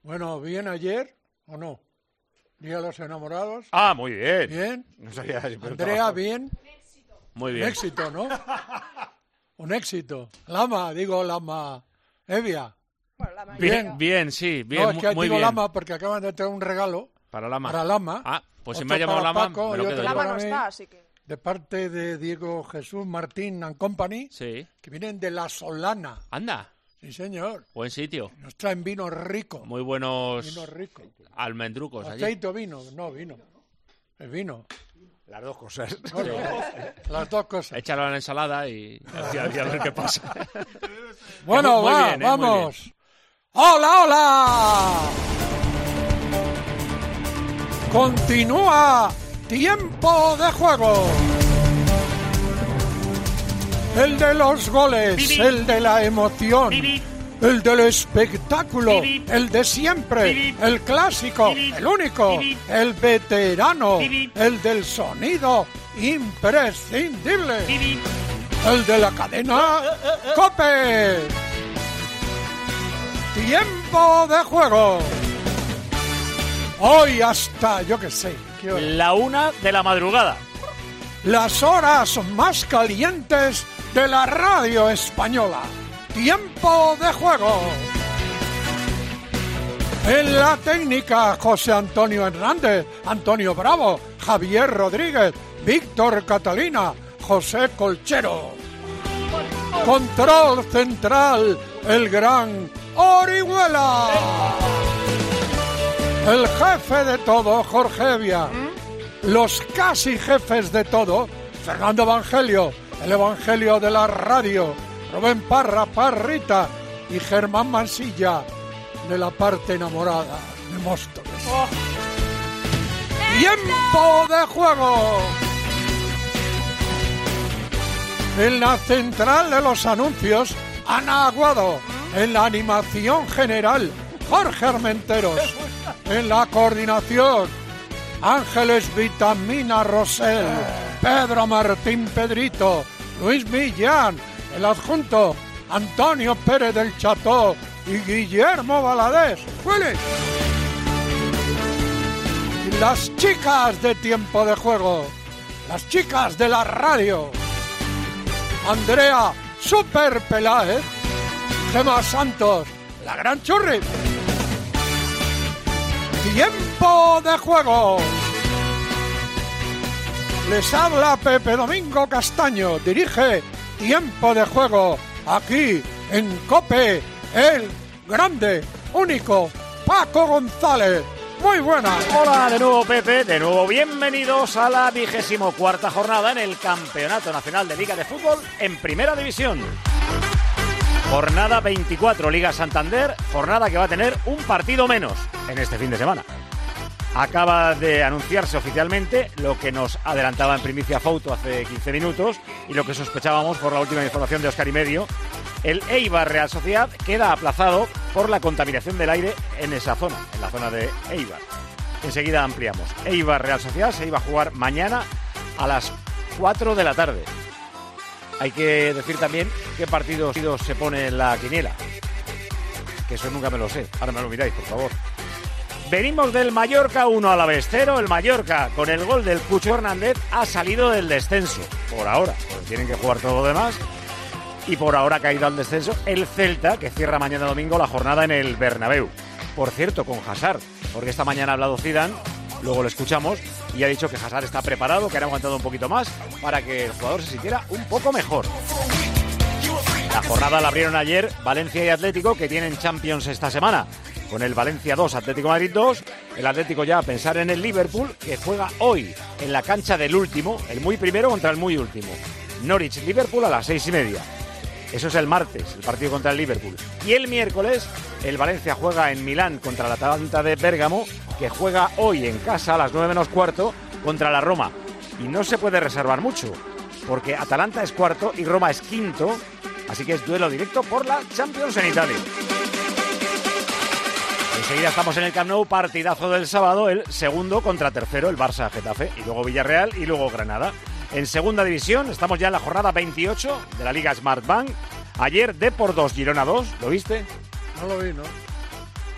Bueno, ¿bien ayer o no? Día de los enamorados. Ah, muy bien. ¿Bien? No sabía si Andrea, ¿bien? Muy bien. Un éxito, ¿no? Un éxito. Lama. Evia. Bueno, Bien, sí, bien, no, es que muy digo bien. Lama porque acaban de tener un regalo Para Lama. para Lama. Ah, pues si Otro me ha llamado para Lama, Paco me lo y quedo otro yo. Lama para no mí, está, así que... de parte de Diego Jesús Martín and Company, Sí. que vienen de La Solana. Anda, Sí, señor. buen sitio. Nos traen vino rico. Muy buenos Vino rico. almendrucos allí. ¿Aceite o vino? No, vino. Es vino. Las dos cosas. Bueno, las dos cosas. Échalo en la ensalada y a ver qué pasa. Bueno, Muy va, bien, muy vamos. ¡Hola, hola! Continúa tiempo de juego. El de los goles, Bibi. el de la emoción, Bibi. el del espectáculo, Bibi. el de siempre, Bibi. el clásico, Bibi. el único, Bibi. el veterano, Bibi. el del sonido imprescindible, Bibi. el de la cadena COPE. Tiempo de juego. Hoy hasta, yo qué sé, ¿qué hora? La 1 de la madrugada. Las horas más calientes de la radio española. Tiempo de juego. En la técnica, José Antonio Hernández, Antonio Bravo, Javier Rodríguez, Víctor Catalina, José Colchero. Control central, el gran Orihuela. El jefe de todo, Jorge Evia. Los casi jefes de todo, Fernando Evangelio, el Evangelio de la radio, Rubén Parra, Parrita y Germán Mansilla, de la parte enamorada de Móstoles. ¡Tiempo de juego! En la central de los anuncios, Ana Aguado. En la animación general, Jorge Armenteros. En la coordinación, Ángeles Vitamina Rosell, Pedro Martín Pedrito, Luis Millán, el adjunto, Antonio Pérez del Cható y Guillermo Valadez. ¡Willy! Y las chicas de tiempo de juego, las chicas de la radio, Andrea Super Peláez, Gemma Santos, la gran Churri. Tiempo de juego. Les habla Pepe Domingo Castaño. Dirige Tiempo de Juego. Aquí en COPE, el grande, único Paco González. Muy buenas. Hola de nuevo, Pepe. De nuevo, bienvenidos a la 24ª jornada en el Campeonato Nacional de Liga de Fútbol en Primera División. Jornada 24, Liga Santander, jornada que va a tener un partido menos en este fin de semana. Acaba de anunciarse oficialmente lo que nos adelantaba en primicia Fouto hace 15 minutos y lo que sospechábamos por la última información de Óscar y Medio. El Eibar Real Sociedad queda aplazado por la contaminación del aire en esa zona, en la zona de Eibar. Enseguida ampliamos. Eibar Real Sociedad se iba a jugar mañana a las 4 de la tarde. Hay que decir también qué partidos se pone en la quiniela. Que eso nunca me lo sé. Ahora me lo miráis, por favor. Venimos del Mallorca 1 Alavés 0. El Mallorca, con el gol del Cucho Hernández, ha salido del descenso. Por ahora, porque tienen que jugar todo lo demás. Y por ahora ha caído al descenso el Celta, que cierra mañana domingo la jornada en el Bernabéu. Por cierto, con Hazard, porque esta mañana ha hablado Zidane, luego lo escuchamos, y ha dicho que Hazard está preparado, que han aguantado un poquito más para que el jugador se sintiera un poco mejor. La jornada la abrieron ayer Valencia y Atlético, que tienen Champions esta semana. Con el Valencia 2, Atlético Madrid 2, el Atlético ya a pensar en el Liverpool, que juega hoy en la cancha del último, el muy primero contra el muy último. Norwich-Liverpool a las 6:30. Eso es el martes, el partido contra el Liverpool. Y el miércoles, el Valencia juega en Milán contra el Atalanta de Bérgamo, que juega hoy en casa a las 9 menos cuarto contra la Roma. Y no se puede reservar mucho, porque Atalanta es cuarto y Roma es quinto, así que es duelo directo por la Champions en Italia. Enseguida estamos en el Camp Nou, partidazo del sábado, el segundo contra tercero, el Barça-Getafe, y luego Villarreal y luego Granada. En segunda división estamos ya en la jornada 28 de la Liga Smartbank. Ayer Depor 2, Girona 2, ¿lo viste? No lo vi, ¿no?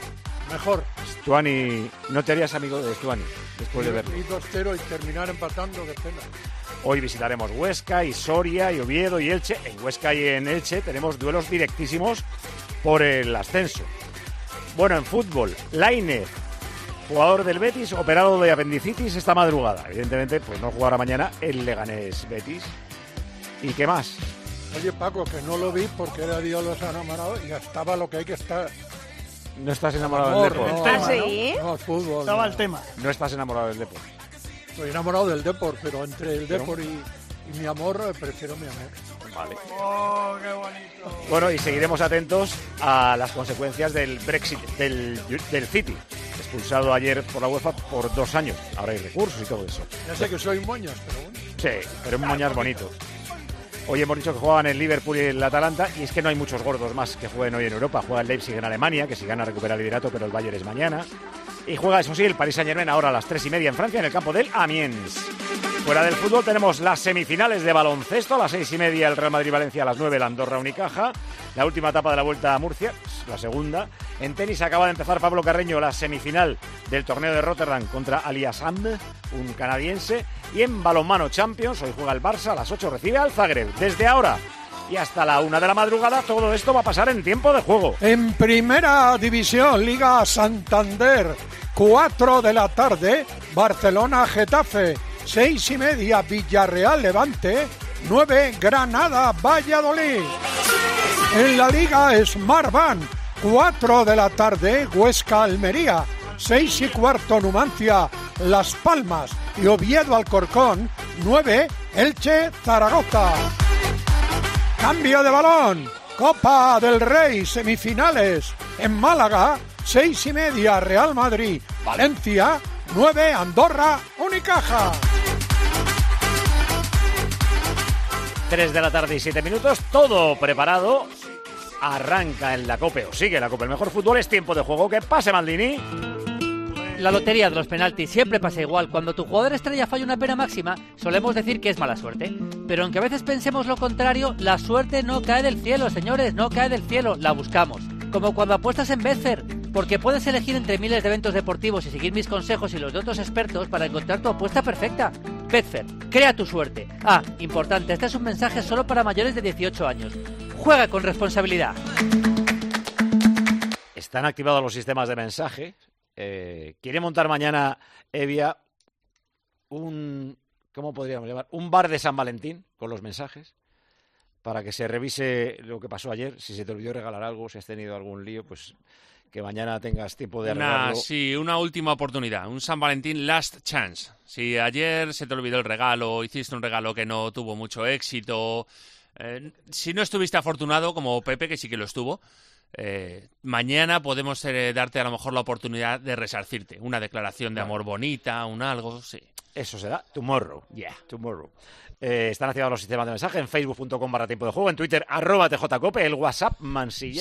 Mejor. Stuani, ¿no te harías amigo de Stuani después de verlo? Y 2-0 y terminar empatando, qué pena. Hoy visitaremos Huesca y Soria y Oviedo y Elche. En Huesca y en Elche tenemos duelos directísimos por el ascenso. Bueno, en fútbol, Lainez, jugador del Betis, operado de apendicitis esta madrugada. Evidentemente, pues no jugará mañana el Leganés Betis. ¿Y qué más? Oye, Paco, que no lo vi porque era Dios los enamorados y estaba lo que hay que estar. ¿No estás enamorado del Depor? No, ¿Sí? no, el fútbol. Estaba no. el tema. No estás enamorado del Depor. Estoy enamorado del Depor, pero entre el Depor y mi amor, prefiero mi amor. Vale. ¡Oh, qué bonito! Bueno, y seguiremos atentos a las consecuencias del Brexit del City, expulsado ayer por la UEFA por 2 años. Ahora hay recursos y todo eso. Ya sé que soy moñas, pero bueno. Sí, pero un moñas bonito. Hoy hemos dicho que juegan el Liverpool y el Atalanta, y es que no hay muchos gordos más que jueguen hoy en Europa. Juega el Leipzig en Alemania, que si gana recupera el liderato, pero el Bayern es mañana. Y juega, eso sí, el Paris Saint-Germain ahora a las 3:30 en Francia, en el campo del Amiens. Fuera del fútbol tenemos las semifinales de baloncesto, a las 6:30 el Real Madrid-Valencia, a las 9 el Andorra-Unicaja. La última etapa de la Vuelta a Murcia, la segunda. En tenis acaba de empezar Pablo Carreño la semifinal del torneo de Rotterdam contra Ali Hassan, un canadiense. Y en balonmano Champions, hoy juega el Barça, a las 8 recibe al Zagreb. Desde ahora y hasta la 1 de la madrugada, todo esto va a pasar en tiempo de juego. En primera división, Liga Santander, 4 de la tarde, Barcelona-Getafe, 6:30, Villarreal-Levante, 9, Granada-Valladolid. En la Liga Smartbank, 4 de la tarde, Huesca-Almería, 6:15, Numancia-Las Palmas y Oviedo-Alcorcón, 9, Elche-Zaragoza. Cambio de balón, Copa del Rey, semifinales, en Málaga, 6:30, Real Madrid, Valencia, 9, Andorra, Unicaja. 3 de la tarde y 7 minutos, todo preparado. Arranca en la COPE, o sigue la COPE. El mejor fútbol es tiempo de juego. Que pase, Maldini. La lotería de los penaltis siempre pasa igual. Cuando tu jugador estrella falla una pena máxima, solemos decir que es mala suerte. Pero aunque a veces pensemos lo contrario, la suerte no cae del cielo, señores, no cae del cielo, la buscamos. Como cuando apuestas en Betfair, porque puedes elegir entre miles de eventos deportivos y seguir mis consejos y los de otros expertos para encontrar tu apuesta perfecta. Betfair, crea tu suerte. Ah, importante, este es un mensaje solo para mayores de 18 años. Juega con responsabilidad. Están activados los sistemas de mensaje. Quiere montar mañana Evia ¿cómo podríamos llamar? Un bar de San Valentín con los mensajes para que se revise lo que pasó ayer. Si se te olvidó regalar algo, si has tenido algún lío, pues que mañana tengas tiempo de arreglarlo. Sí, una última oportunidad, un San Valentín last chance. Si ayer se te olvidó el regalo, hiciste un regalo que no tuvo mucho éxito, si no estuviste afortunado como Pepe, que sí que lo estuvo, mañana podemos darte a lo mejor la oportunidad de resarcirte. Una declaración de amor bonita, un algo, sí. Eso será tomorrow. Yeah, tomorrow. Están activados los sistemas de mensaje en facebook.com/tiempo de juego, en Twitter @tjcope, el WhatsApp Mansilla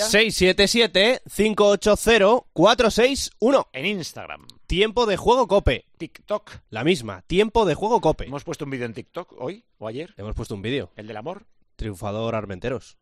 677-580-461. en Instagram, Tiempo de juego Cope. TikTok. La misma, Tiempo de juego Cope. Hemos puesto un vídeo en TikTok hoy o ayer, Hemos puesto un vídeo. el del amor. Triunfador Armenteros.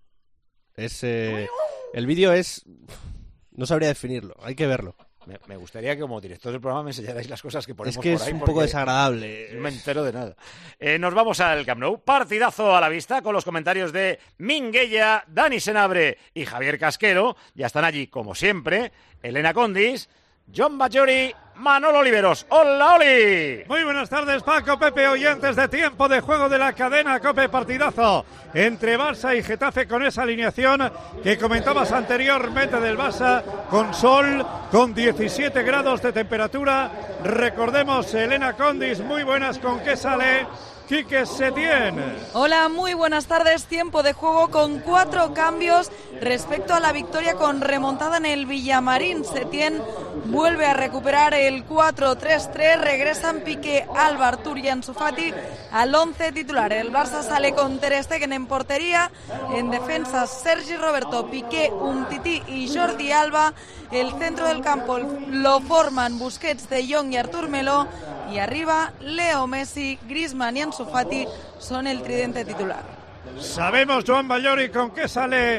El vídeo es... No sabría definirlo, hay que verlo. Me gustaría que como director del programa me enseñarais las cosas que ponemos por ahí. Es que es un poco desagradable. No me entero de nada. Nos vamos al Camp Nou. Partidazo a la vista con los comentarios de Minguella, Dani Senabre y Javier Casquero. Ya están allí, como siempre, Elena Condis, John Bajori, Manolo Oliveros. ¡Hola, Oli! Muy buenas tardes, Paco, Pepe, oyentes de Tiempo de Juego de la cadena COPE. Partidazo entre Barça y Getafe con esa alineación que comentabas anteriormente del Barça, con sol, con 17 grados de temperatura. Recordemos, Elena Condis, muy buenas, ¿con qué sale Quique Setién? Hola, muy buenas tardes. Tiempo de juego con 4 cambios respecto a la victoria con remontada en el Villamarín. Setién vuelve a recuperar el 4-3-3. Regresan Piqué, Alba, Artur y Ansu Fati al 11 titular. El Barça sale con Ter Stegen en portería. En defensa, Sergi Roberto, Piqué, Umtiti y Jordi Alba. El centro del campo lo forman Busquets, De Jong y Artur Meló. Y arriba, Leo Messi, Griezmann y Ansu Fati son el tridente titular. Sabemos, Joan Ballori, con qué sale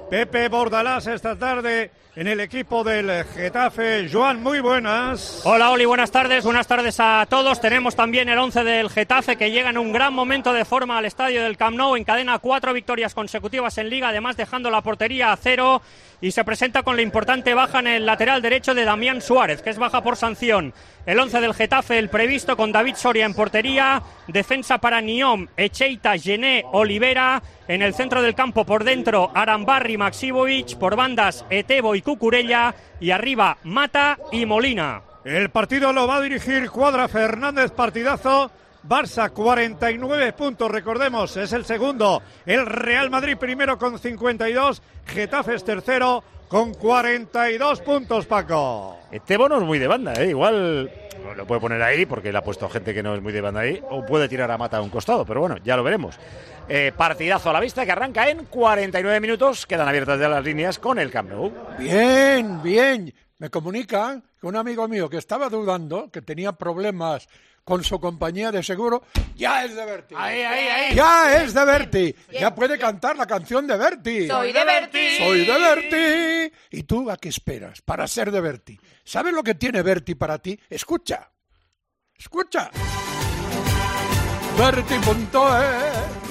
Pepe Bordalás esta tarde en el equipo del Getafe. Joan, muy buenas. Hola, Oli, buenas tardes a todos. Tenemos también el 11 del Getafe, que llega en un gran momento de forma al estadio del Camp Nou. Encadena 4 victorias consecutivas en Liga, además dejando la portería a 0, y se presenta con la importante baja en el lateral derecho de Damián Suárez, que es baja por sanción. El 11 del Getafe, el previsto, con David Soria en portería, defensa para Niom, Echeita, Gené, Olivera. En el centro del campo, por dentro, Arambarri, Maxibovic, por bandas, Etebo y Cucurella, y arriba, Mata y Molina. El partido lo va a dirigir Cuadra Fernández, partidazo. Barça 49 puntos, recordemos, es el segundo. El Real Madrid primero con 52, Getafe es tercero con 42 puntos, Paco. Etebo no es muy de banda, igual lo puede poner ahí porque le ha puesto gente que no es muy de banda ahí, o puede tirar a Mata a un costado, pero bueno, ya lo veremos. Partidazo a la vista que arranca en 49 minutos, quedan abiertas ya las líneas con el Camp Nou. Bien, bien. Me comunican que un amigo mío que estaba dudando, que tenía problemas con su compañía de seguro, ya es de Berti. Ahí. Ya es de Berti. Ya puede cantar la canción de Berti. Soy de Berti. Soy de Berti. ¿Y tú a qué esperas para ser de Berti? ¿Sabes lo que tiene Berti para ti? Escucha. Berti.es,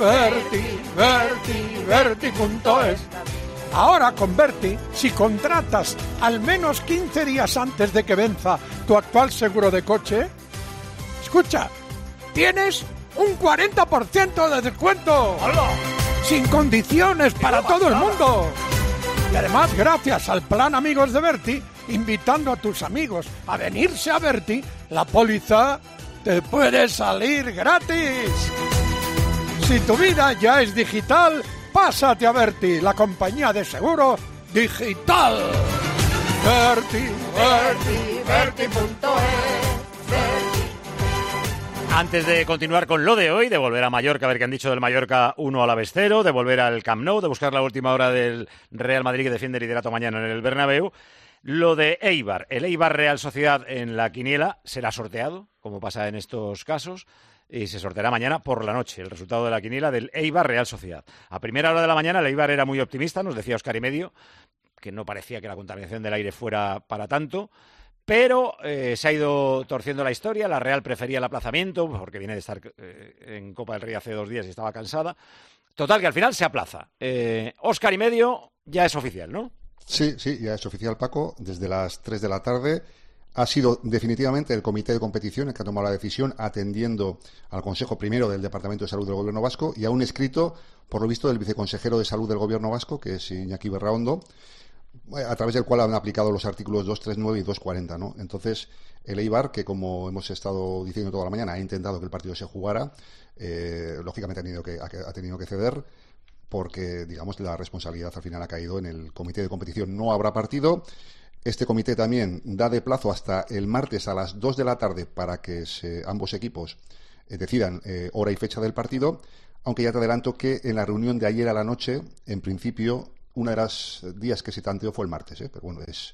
Berti.es. Ahora con Berti, si contratas al menos 15 días antes de que venza tu actual seguro de coche, escucha, tienes un 40% de descuento. ¡Hola! Sin condiciones para todo el mundo. Y además, gracias al plan Amigos de Berti, invitando a tus amigos a venirse a Berti, la póliza te puede salir gratis. Si tu vida ya es digital, pásate a Berti, la compañía de seguro digital. Berti.es. Antes de continuar con lo de hoy, de volver a Mallorca, a ver qué han dicho del Mallorca 1 a la vez 0, de volver al Camp Nou, de buscar la última hora del Real Madrid que defiende liderato mañana en el Bernabéu, lo de Eibar, el Eibar Real Sociedad en la quiniela será sorteado, como pasa en estos casos, y se sorteará mañana por la noche el resultado de la quiniela del Eibar Real Sociedad. A primera hora de la mañana el Eibar era muy optimista, nos decía Óscar y Medio, que no parecía que la contaminación del aire fuera para tanto, pero se ha ido torciendo la historia. La Real prefería el aplazamiento porque viene de estar en Copa del Rey hace 2 días y estaba cansada. Total, que al final se aplaza. Óscar y Medio ya es oficial, ¿no? Sí, ya es oficial, Paco. Desde las 3 de la tarde ha sido definitivamente el comité de competición el que ha tomado la decisión, atendiendo al Consejo primero del Departamento de Salud del Gobierno Vasco y a un escrito, por lo visto, del viceconsejero de Salud del Gobierno Vasco, que es Iñaki Berraondo, a través del cual han aplicado los artículos 239 y 240, ¿no? Entonces, el Eibar, que como hemos estado diciendo toda la mañana, ha intentado que el partido se jugara, lógicamente ha tenido que ceder, porque, digamos, la responsabilidad al final ha caído en el comité de competición. No habrá partido. Este comité también da de plazo hasta el martes a las 2 de la tarde para que ambos equipos decidan hora y fecha del partido, aunque ya te adelanto que en la reunión de ayer a la noche, en principio, uno de los días que se tanteó fue el martes, pero bueno, es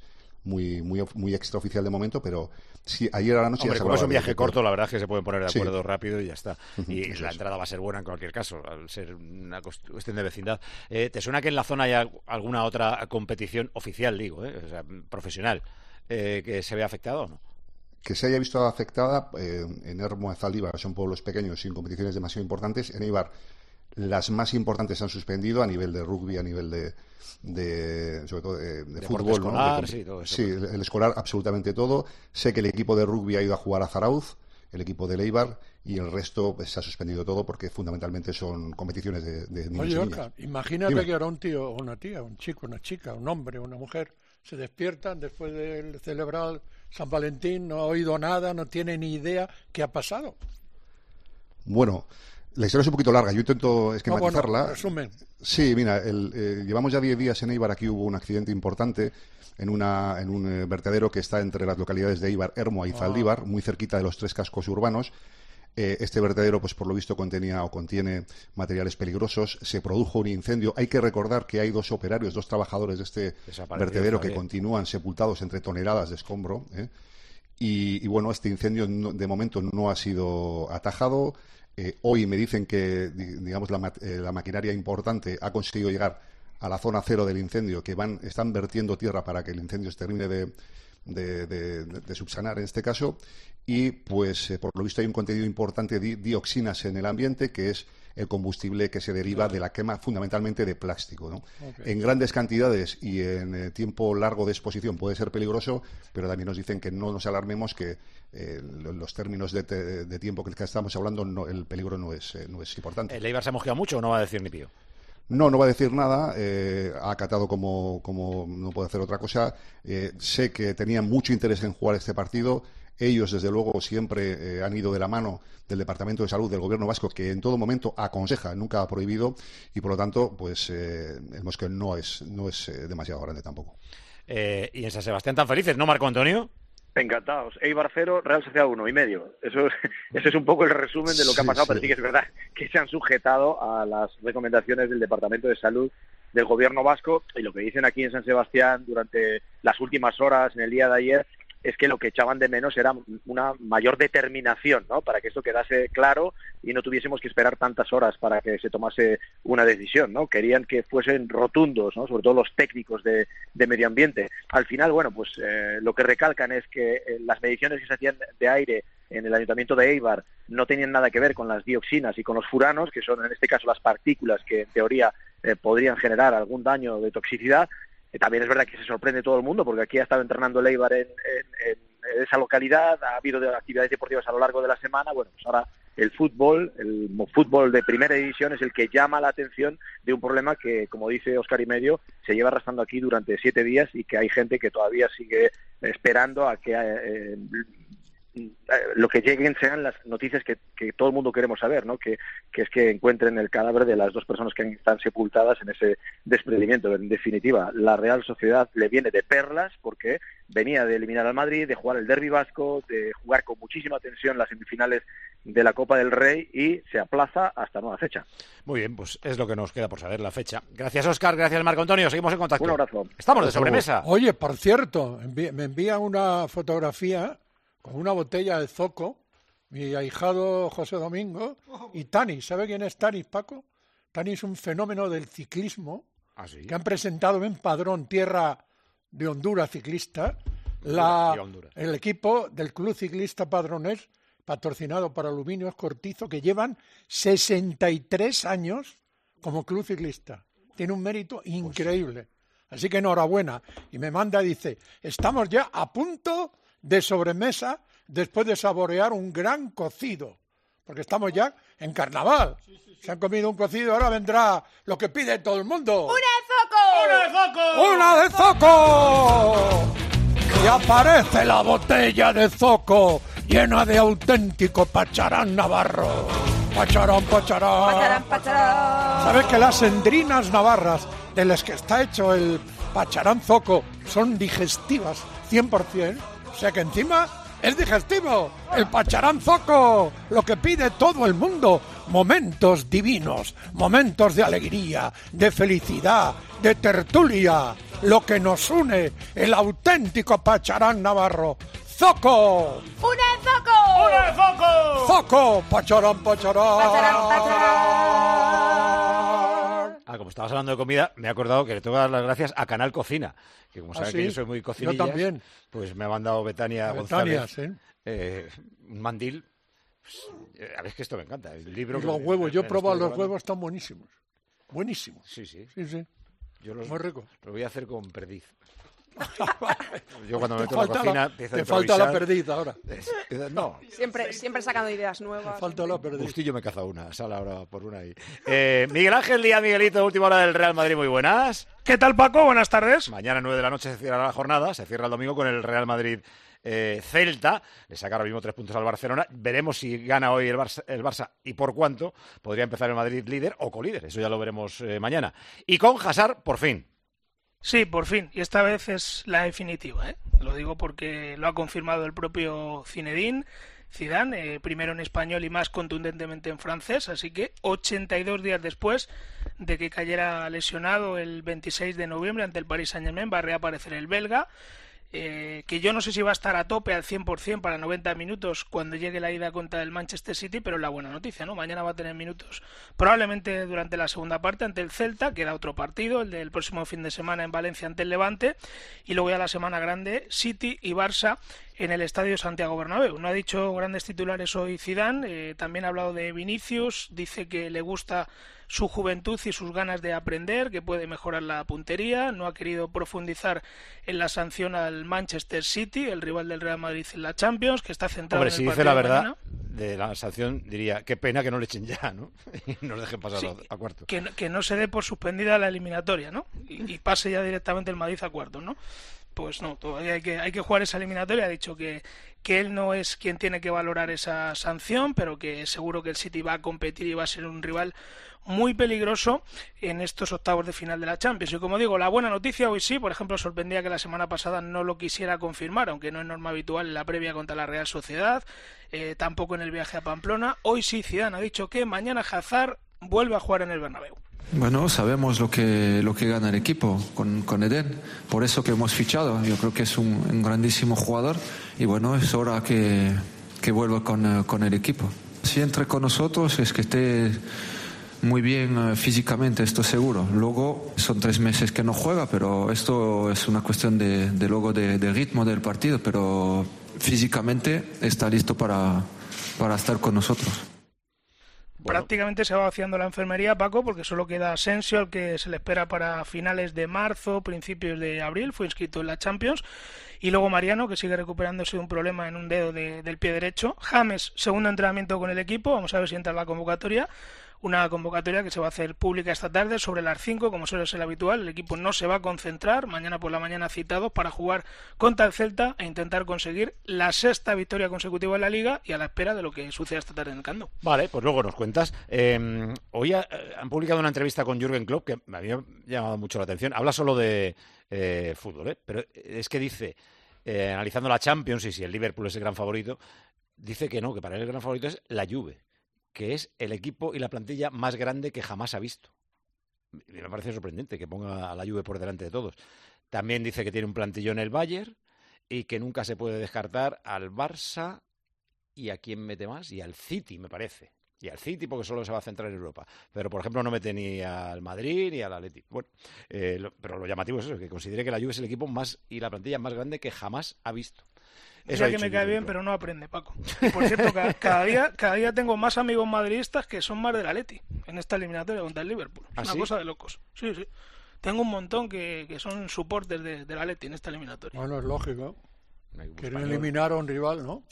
muy extraoficial de momento, pero sí, ayer a la noche... Hombre, ya como es un viaje corto, la verdad es que se pueden poner de acuerdo sí. rápido y ya está. Y la entrada va a ser buena en cualquier caso, al ser una cuestión de vecindad. ¿Te suena que en la zona haya alguna otra competición oficial, digo, o sea, profesional, que se vea afectada o no? Que se haya visto afectada en Ermo, Zaldívar, son pueblos pequeños sin competiciones demasiado importantes. En Eibar las más importantes se han suspendido a nivel de rugby, a nivel sobre todo de fútbol, escolar, ¿no? Sí, todo eso. Sí, el escolar, absolutamente todo. Sé que el equipo de rugby ha ido a jugar a Zarauz, el equipo de Eibar, y el resto se ha suspendido todo porque fundamentalmente son competiciones de niños y niñas. Imagínate Dime. que ahora un tío o una tía, un chico, una chica, un hombre, una mujer, se despiertan después de celebrar San Valentín, no ha oído nada, no tiene ni idea qué ha pasado. Bueno, la historia es un poquito larga, yo intento esquematizarla. Bueno, resumen. Sí, mira, llevamos ya 10 días en Eibar, aquí hubo un accidente importante en un vertedero que está entre las localidades de Eibar, Ermo y Zaldívar, muy cerquita de los 3 cascos urbanos. Este vertedero, pues por lo visto, contiene materiales peligrosos. Se produjo un incendio. Hay que recordar que hay 2 operarios, 2 trabajadores de este vertedero que continúan sepultados entre toneladas de escombro. Y bueno, este incendio de momento no ha sido atajado. Hoy me dicen que, digamos, la maquinaria importante ha conseguido llegar a la zona cero del incendio, que están vertiendo tierra para que el incendio se termine de subsanar en este caso, y pues por lo visto hay un contenido importante de dioxinas en el ambiente, que es el combustible que se deriva de la quema fundamentalmente de plástico, ¿no? En grandes cantidades y en tiempo largo de exposición puede ser peligroso, pero también nos dicen que no nos alarmemos, que los términos de tiempo que estamos hablando, el peligro no es importante. ¿El Eibar se ha mosqueado mucho o no va a decir ni pío? No va a decir nada, ha acatado como no puede hacer otra cosa. Sé que tenían mucho interés en jugar este partido. Ellos, desde luego, siempre han ido de la mano del Departamento de Salud del Gobierno vasco, que en todo momento aconseja, nunca ha prohibido, y por lo tanto, pues el mosqueo no es demasiado grande tampoco. Y en San Sebastián tan felices, ¿no, Marco Antonio? Encantados. Eibar 0, Real Sociedad 1,5. Ese es un poco el resumen de lo que ha pasado, pero sí que es verdad que se han sujetado a las recomendaciones del Departamento de Salud del Gobierno vasco, y lo que dicen aquí en San Sebastián durante las últimas horas, en el día de ayer, es que lo que echaban de menos era una mayor determinación, ¿no?, para que esto quedase claro y no tuviésemos que esperar tantas horas para que se tomase una decisión, ¿no? Querían que fuesen rotundos, ¿no?, sobre todo los técnicos de medio ambiente. Al final, bueno, pues lo que recalcan es que las mediciones que se hacían de aire en el Ayuntamiento de Eibar no tenían nada que ver con las dioxinas y con los furanos, que son en este caso las partículas que en teoría podrían generar algún daño de toxicidad. También es verdad que se sorprende todo el mundo, porque aquí ha estado entrenando el Eibar en esa localidad, ha habido actividades deportivas a lo largo de la semana. Bueno, pues ahora el fútbol de primera división es el que llama la atención de un problema que, como dice Óscar y Medio, se lleva arrastrando aquí durante 7 días y que hay gente que todavía sigue esperando a que lo que lleguen sean las noticias que todo el mundo queremos saber, ¿no? Que es que encuentren el cadáver de las 2 personas que están sepultadas en ese desprendimiento. En definitiva, la Real Sociedad le viene de perlas, porque venía de eliminar al Madrid, de jugar el derbi vasco, de jugar con muchísima tensión las semifinales de la Copa del Rey, y se aplaza hasta nueva fecha. Muy bien, pues es lo que nos queda por saber, la fecha. Gracias, Óscar, gracias, Marco Antonio, seguimos en contacto. Un abrazo. Estamos de sobremesa. Oye, por cierto, me envía una fotografía con una botella de zoco, mi ahijado José Domingo, y Tani. ¿Sabe quién es Tani, Paco? Tani es un fenómeno del ciclismo. ¿Ah, sí? Que han presentado en Padrón, tierra de Honduras ciclista, el equipo del Club Ciclista Padronés, patrocinado por Aluminios Cortizo, que llevan 63 años como club ciclista. Tiene un mérito increíble. Así que enhorabuena. Y me manda, dice, estamos ya a punto de sobremesa después de saborear un gran cocido, porque estamos ya en carnaval. Se han comido un cocido, ahora vendrá lo que pide todo el mundo. ¡Una de zoco! ¡Una de zoco! Y aparece la botella de zoco llena de auténtico pacharán navarro. Pacharán, pacharán. Pacharán, pacharán. ¿Sabes que las endrinas navarras de las que está hecho el pacharán zoco son digestivas 100%? O sea que encima es digestivo. El pacharán zoco, lo que pide todo el mundo. Momentos divinos, momentos de alegría, de felicidad, de tertulia. Lo que nos une, el auténtico pacharán navarro. ¡Zoco! ¡Una de zoco! ¡Una de zoco! ¡Zoco! ¡Pacharán, pacharán! ¡Pacharán, pacharán! Como estabas hablando de comida, me he acordado que le tengo que dar las gracias a Canal Cocina, que como saben que yo soy muy cocinilla, yo también. Pues me ha mandado Betania González ¿sí? Un mandil. Pues, a ver, que esto me encanta. El libro y los huevos, yo he probado los huevos, están buenísimos. Buenísimos. Sí, sí. Yo muy rico. Lo voy a hacer con perdiz. Yo cuando me meto en la cocina empiezo a improvisar. Te falta la perdiz ahora. No. Siempre sacando ideas nuevas. Te falta la perdiz. Justillo me caza una, sale ahora por una ahí. Miguel Ángel Díaz, Miguelito, última hora del Real Madrid, muy buenas. ¿Qué tal, Paco? Buenas tardes. Mañana 9 de la noche se cierra la jornada, se cierra el domingo con el Real Madrid Celta, le saca ahora mismo 3 puntos al Barcelona. Veremos si gana hoy el Barça y por cuánto. Podría empezar el Madrid líder o colíder, eso ya lo veremos mañana. Y con Hazard, por fin. Sí, por fin, y esta vez es la definitiva, ¿eh? Lo digo porque lo ha confirmado el propio Zinedine Zidane, primero en español y más contundentemente en francés, así que 82 días después de que cayera lesionado el 26 de noviembre ante el Paris Saint-Germain va a reaparecer el belga. que yo no sé si va a estar a tope al 100% para 90 minutos cuando llegue la ida contra el Manchester City, pero es la buena noticia, ¿no? Mañana va a tener minutos probablemente durante la segunda parte ante el Celta, que era otro partido, el del próximo fin de semana en Valencia ante el Levante, y luego ya la semana grande, City y Barça en el Estadio Santiago Bernabéu. No ha dicho grandes titulares hoy Zidane, también ha hablado de Vinicius, dice que le gusta su juventud y sus ganas de aprender, que puede mejorar la puntería, no ha querido profundizar en la sanción al Manchester City, el rival del Real Madrid en la Champions, que está centrado en el partido. Hombre, si dice la verdad mañana de la sanción, diría, qué pena que no le echen ya, ¿no? Y nos dejen pasar a cuartos. Que no se dé por suspendida la eliminatoria, ¿no? Y pase ya directamente el Madrid a cuartos, ¿no? Pues no, todavía hay que jugar esa eliminatoria. Ha dicho que él no es quien tiene que valorar esa sanción, pero que seguro que el City va a competir y va a ser un rival muy peligroso en estos octavos de final de la Champions. Y como digo, la buena noticia hoy sí, por ejemplo, sorprendía que la semana pasada no lo quisiera confirmar, aunque no es norma habitual en la previa contra la Real Sociedad, tampoco en el viaje a Pamplona. Hoy sí, Zidane ha dicho que mañana Hazard vuelve a jugar en el Bernabéu. Bueno, sabemos lo que gana el equipo con Eden, por eso que hemos fichado. Yo creo que es un grandísimo jugador y bueno, es hora que vuelva con el equipo. Si entre con nosotros es que esté muy bien físicamente, esto seguro. Luego son 3 meses que no juega, pero esto es una cuestión de ritmo del partido, pero físicamente está listo para estar con nosotros. Bueno. Prácticamente se va vaciando la enfermería, Paco, porque solo queda Asensio, al que se le espera para finales de marzo, principios de abril, fue inscrito en la Champions, y luego Mariano, que sigue recuperándose de un problema en un dedo del pie derecho. James, segundo entrenamiento con el equipo, vamos a ver si entra en la convocatoria. Una convocatoria que se va a hacer pública esta tarde sobre las 5, como suele ser habitual. El equipo no se va a concentrar, mañana por la mañana citados para jugar contra el Celta e intentar conseguir la 6ª victoria consecutiva en la Liga, y a la espera de lo que suceda esta tarde en el Camp Nou. Vale, pues luego nos cuentas. Hoy han publicado una entrevista con Jürgen Klopp que me había llamado mucho la atención. Habla solo de fútbol, pero es que dice, analizando la Champions y si el Liverpool es el gran favorito, dice que no, que para él el gran favorito es la Juve, que es el equipo y la plantilla más grande que jamás ha visto. Me parece sorprendente que ponga a la Juve por delante de todos. También dice que tiene un plantillón el Bayern y que nunca se puede descartar al Barça y a quién mete más, y al City, me parece. Y al City porque solo se va a centrar en Europa. Pero, por ejemplo, no mete ni al Madrid ni al Atleti. Bueno, pero lo llamativo es eso, que considere que la Juve es el equipo más y la plantilla más grande que jamás ha visto. Eso que me cae bien, pero no aprende, Paco. Por cierto, cada día tengo más amigos madridistas que son más del Atleti en esta eliminatoria contra el Liverpool. Es una cosa de locos. Sí. Tengo un montón que son supporters del Atleti en esta eliminatoria. Bueno, es lógico. Quieren eliminar a un rival, ¿no?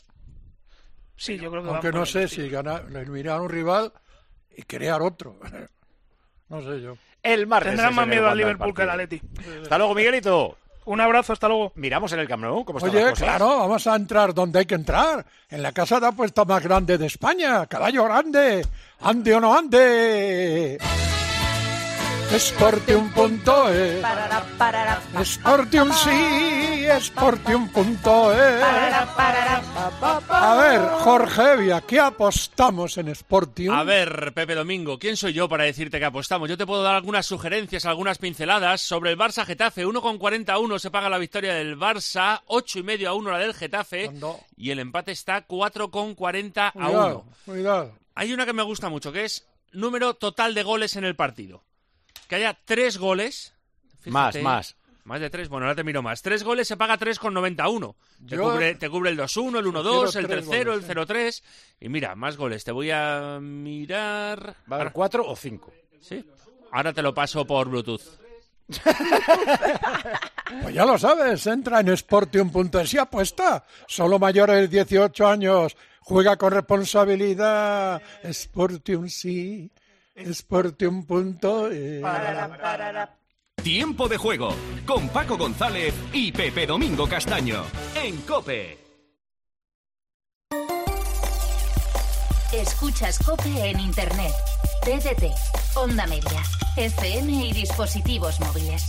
Sí, yo creo que aunque no sé si eliminar a un rival y crear otro. No sé yo. El martes tendrán más miedo al Liverpool que al Atleti. Hasta luego, Miguelito. Un abrazo, hasta luego. Miramos en el Camp Nou cómo están las cosas. Claro, vamos a entrar donde hay que entrar. En la casa de apuesta más grande de España. Caballo grande. ¿Ande o no ande? Sportium.es. Sportium sí, Sportium.es. A ver, Jorge Evia, ¿qué apostamos en Sportium? A ver, Pepe Domingo, ¿quién soy yo para decirte que apostamos? Yo te puedo dar algunas sugerencias, algunas pinceladas sobre el Barça Getafe. 1,40-1 se paga la victoria del Barça, 8,5-1 la del Getafe, y el empate está 4,40-1. Cuidado. Hay una que me gusta mucho, que es número total de goles en el partido. Que haya 3 goles. Fíjate, más de 3, bueno, ahora te miro más. 3 goles se paga 3,91. Te cubre el 2-1, el 1-2, el tercero, el 0-3. Y mira, más goles. Te voy a mirar. ¿Va a haber 4 o 5? Sí. Ahora te lo paso por Bluetooth. Pues ya lo sabes, entra en Sportium.es y apuesta. Solo mayores de 18 años. Juega con responsabilidad. Sportium sí. Sportium.es. Tiempo de juego con Paco González y Pepe Domingo Castaño en COPE. Escuchas COPE en Internet, TDT, Onda Media, FM y dispositivos móviles.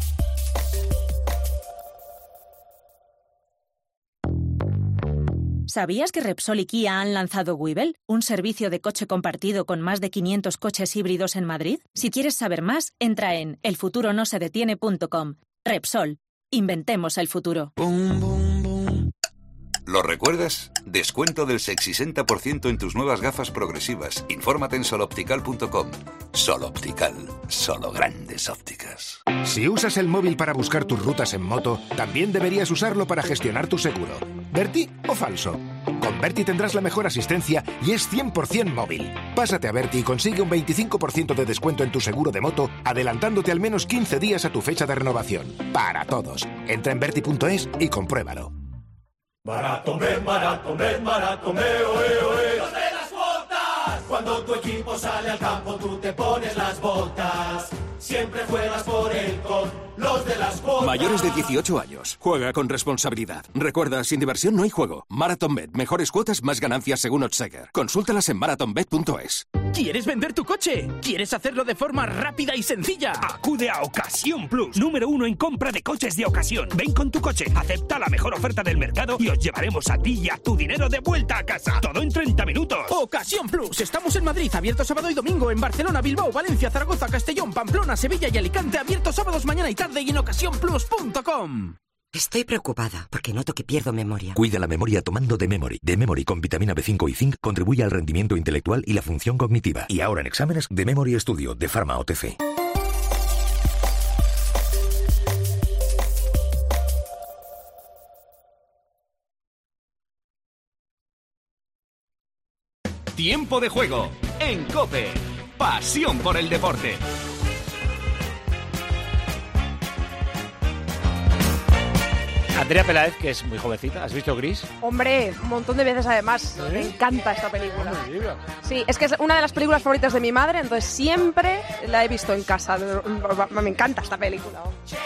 ¿Sabías que Repsol y Kia han lanzado Webull, un servicio de coche compartido con más de 500 coches híbridos en Madrid? Si quieres saber más, entra en elfuturonosedetiene.com. Repsol. Inventemos el futuro. ¿Lo recuerdas? Descuento del sexy 60% en tus nuevas gafas progresivas. Infórmate en soloptical.com. Soloptical, solo grandes ópticas. Si usas el móvil para buscar tus rutas en moto, también deberías usarlo para gestionar tu seguro. ¿Verti o falso? Con Verti tendrás la mejor asistencia y es 100% móvil. Pásate a Verti y consigue un 25% de descuento en tu seguro de moto, adelantándote al menos 15 días a tu fecha de renovación. Para todos. Entra en verti.es y compruébalo. Baratomé, oe, oe. ¡Los de las botas! Cuando tu equipo sale al campo, tú te pones las botas. Siempre juegas por él con los de las botas. Mayores de 18 años. Juega con responsabilidad. Recuerda, sin diversión no hay juego. MarathonBet. Mejores cuotas, más ganancias según Oddsheger. Consúltalas en marathonbet.es. ¿Quieres vender tu coche? ¿Quieres hacerlo de forma rápida y sencilla? Acude a Ocasión Plus, número 1 en compra de coches de ocasión. Ven con tu coche, acepta la mejor oferta del mercado y os llevaremos a ti y a tu dinero de vuelta a casa. Todo en 30 minutos. Ocasión Plus. Estamos en Madrid, abierto sábado y domingo. En Barcelona, Bilbao, Valencia, Zaragoza, Castellón, Pamplona, Sevilla y Alicante. Abierto sábados, mañana y tarde y en ocasiónplus.com. Estoy preocupada porque noto que pierdo memoria. Cuida la memoria tomando The Memory. The Memory con vitamina B5 y zinc contribuye al rendimiento intelectual y la función cognitiva. Y ahora en exámenes, The Memory Studio de Pharma OTC. Tiempo de juego en COPE. Pasión por el deporte. Andrea Peláez, que es muy jovencita, ¿has visto Gris? Hombre, un montón de veces además. ¿Sí? Me encanta esta película. Sí, es que es una de las películas favoritas de mi madre, entonces siempre la he visto en casa. Me encanta esta película.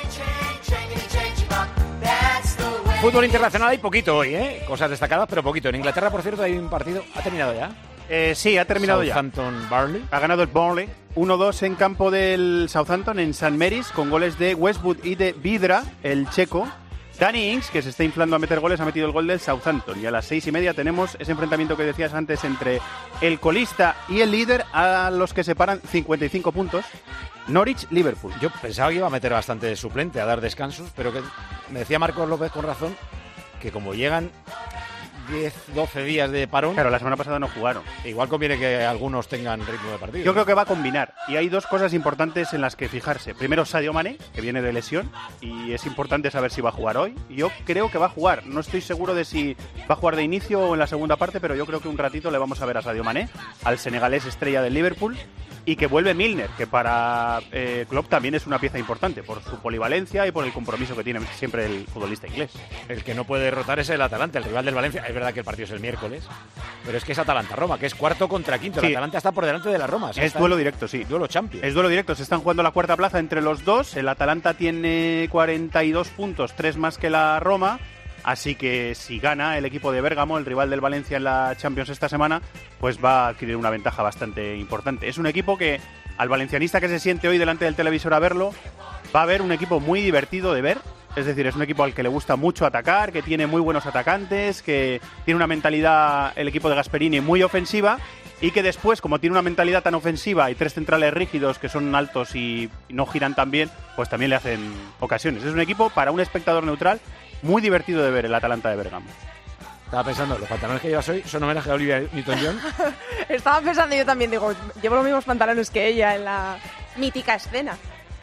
Fútbol internacional hay poquito hoy, ¿eh? Cosas destacadas, pero poquito. En Inglaterra, por cierto, hay un partido. ¿Ha terminado ya? Sí, ha terminado Southampton Burnley. Ha ganado el Burnley 1-2 en campo del Southampton en St. Mary's con goles de Westwood y de Vidra, el checo. Danny Ings, que se está inflando a meter goles, ha metido el gol del Southampton. Y a las 6:30 tenemos ese enfrentamiento que decías antes entre el colista y el líder, a los que separan 55 puntos. Norwich-Liverpool. Yo pensaba que iba a meter bastante de suplente, a dar descansos, pero que me decía Marcos López con razón que como llegan 10-12 días de parón... Claro, la semana pasada no jugaron. Igual conviene que algunos tengan ritmo de partido. Yo creo que va a combinar. Y hay dos cosas importantes en las que fijarse. Primero, Sadio Mané, que viene de lesión. Y es importante saber si va a jugar hoy. Yo creo que va a jugar. No estoy seguro de si va a jugar de inicio o en la segunda parte, pero yo creo que un ratito le vamos a ver a Sadio Mané, al senegalés estrella del Liverpool. Y que vuelve Milner, que para Klopp también es una pieza importante por su polivalencia y por el compromiso que tiene siempre el futbolista inglés. El que no puede derrotar es el Atalanta, el rival del Valencia. Es verdad que el partido es el miércoles, pero es que es Atalanta-Roma, que es cuarto contra quinto. Sí. El Atalanta está por delante de la Roma. Es duelo directo, sí. Duelo Champions. Es duelo directo. Se están jugando la cuarta plaza entre los dos. El Atalanta tiene 42 puntos, 3 más que la Roma. Así que si gana el equipo de Bérgamo, el rival del Valencia en la Champions esta semana, pues va a adquirir una ventaja bastante importante. Es un equipo que, al valencianista que se siente hoy delante del televisor a verlo, va a ver un equipo muy divertido de ver. Es decir, es un equipo al que le gusta mucho atacar, que tiene muy buenos atacantes, que tiene una mentalidad, el equipo de Gasperini, muy ofensiva, y que después, como tiene una mentalidad tan ofensiva y 3 centrales rígidos que son altos y no giran tan bien, pues también le hacen ocasiones. Es un equipo, para un espectador neutral, muy divertido de ver, el Atalanta de Bérgamo. Estaba pensando, los pantalones que llevas hoy son homenaje a Olivia Newton-John. Estaba pensando yo también, digo, llevo los mismos pantalones que ella en la mítica escena.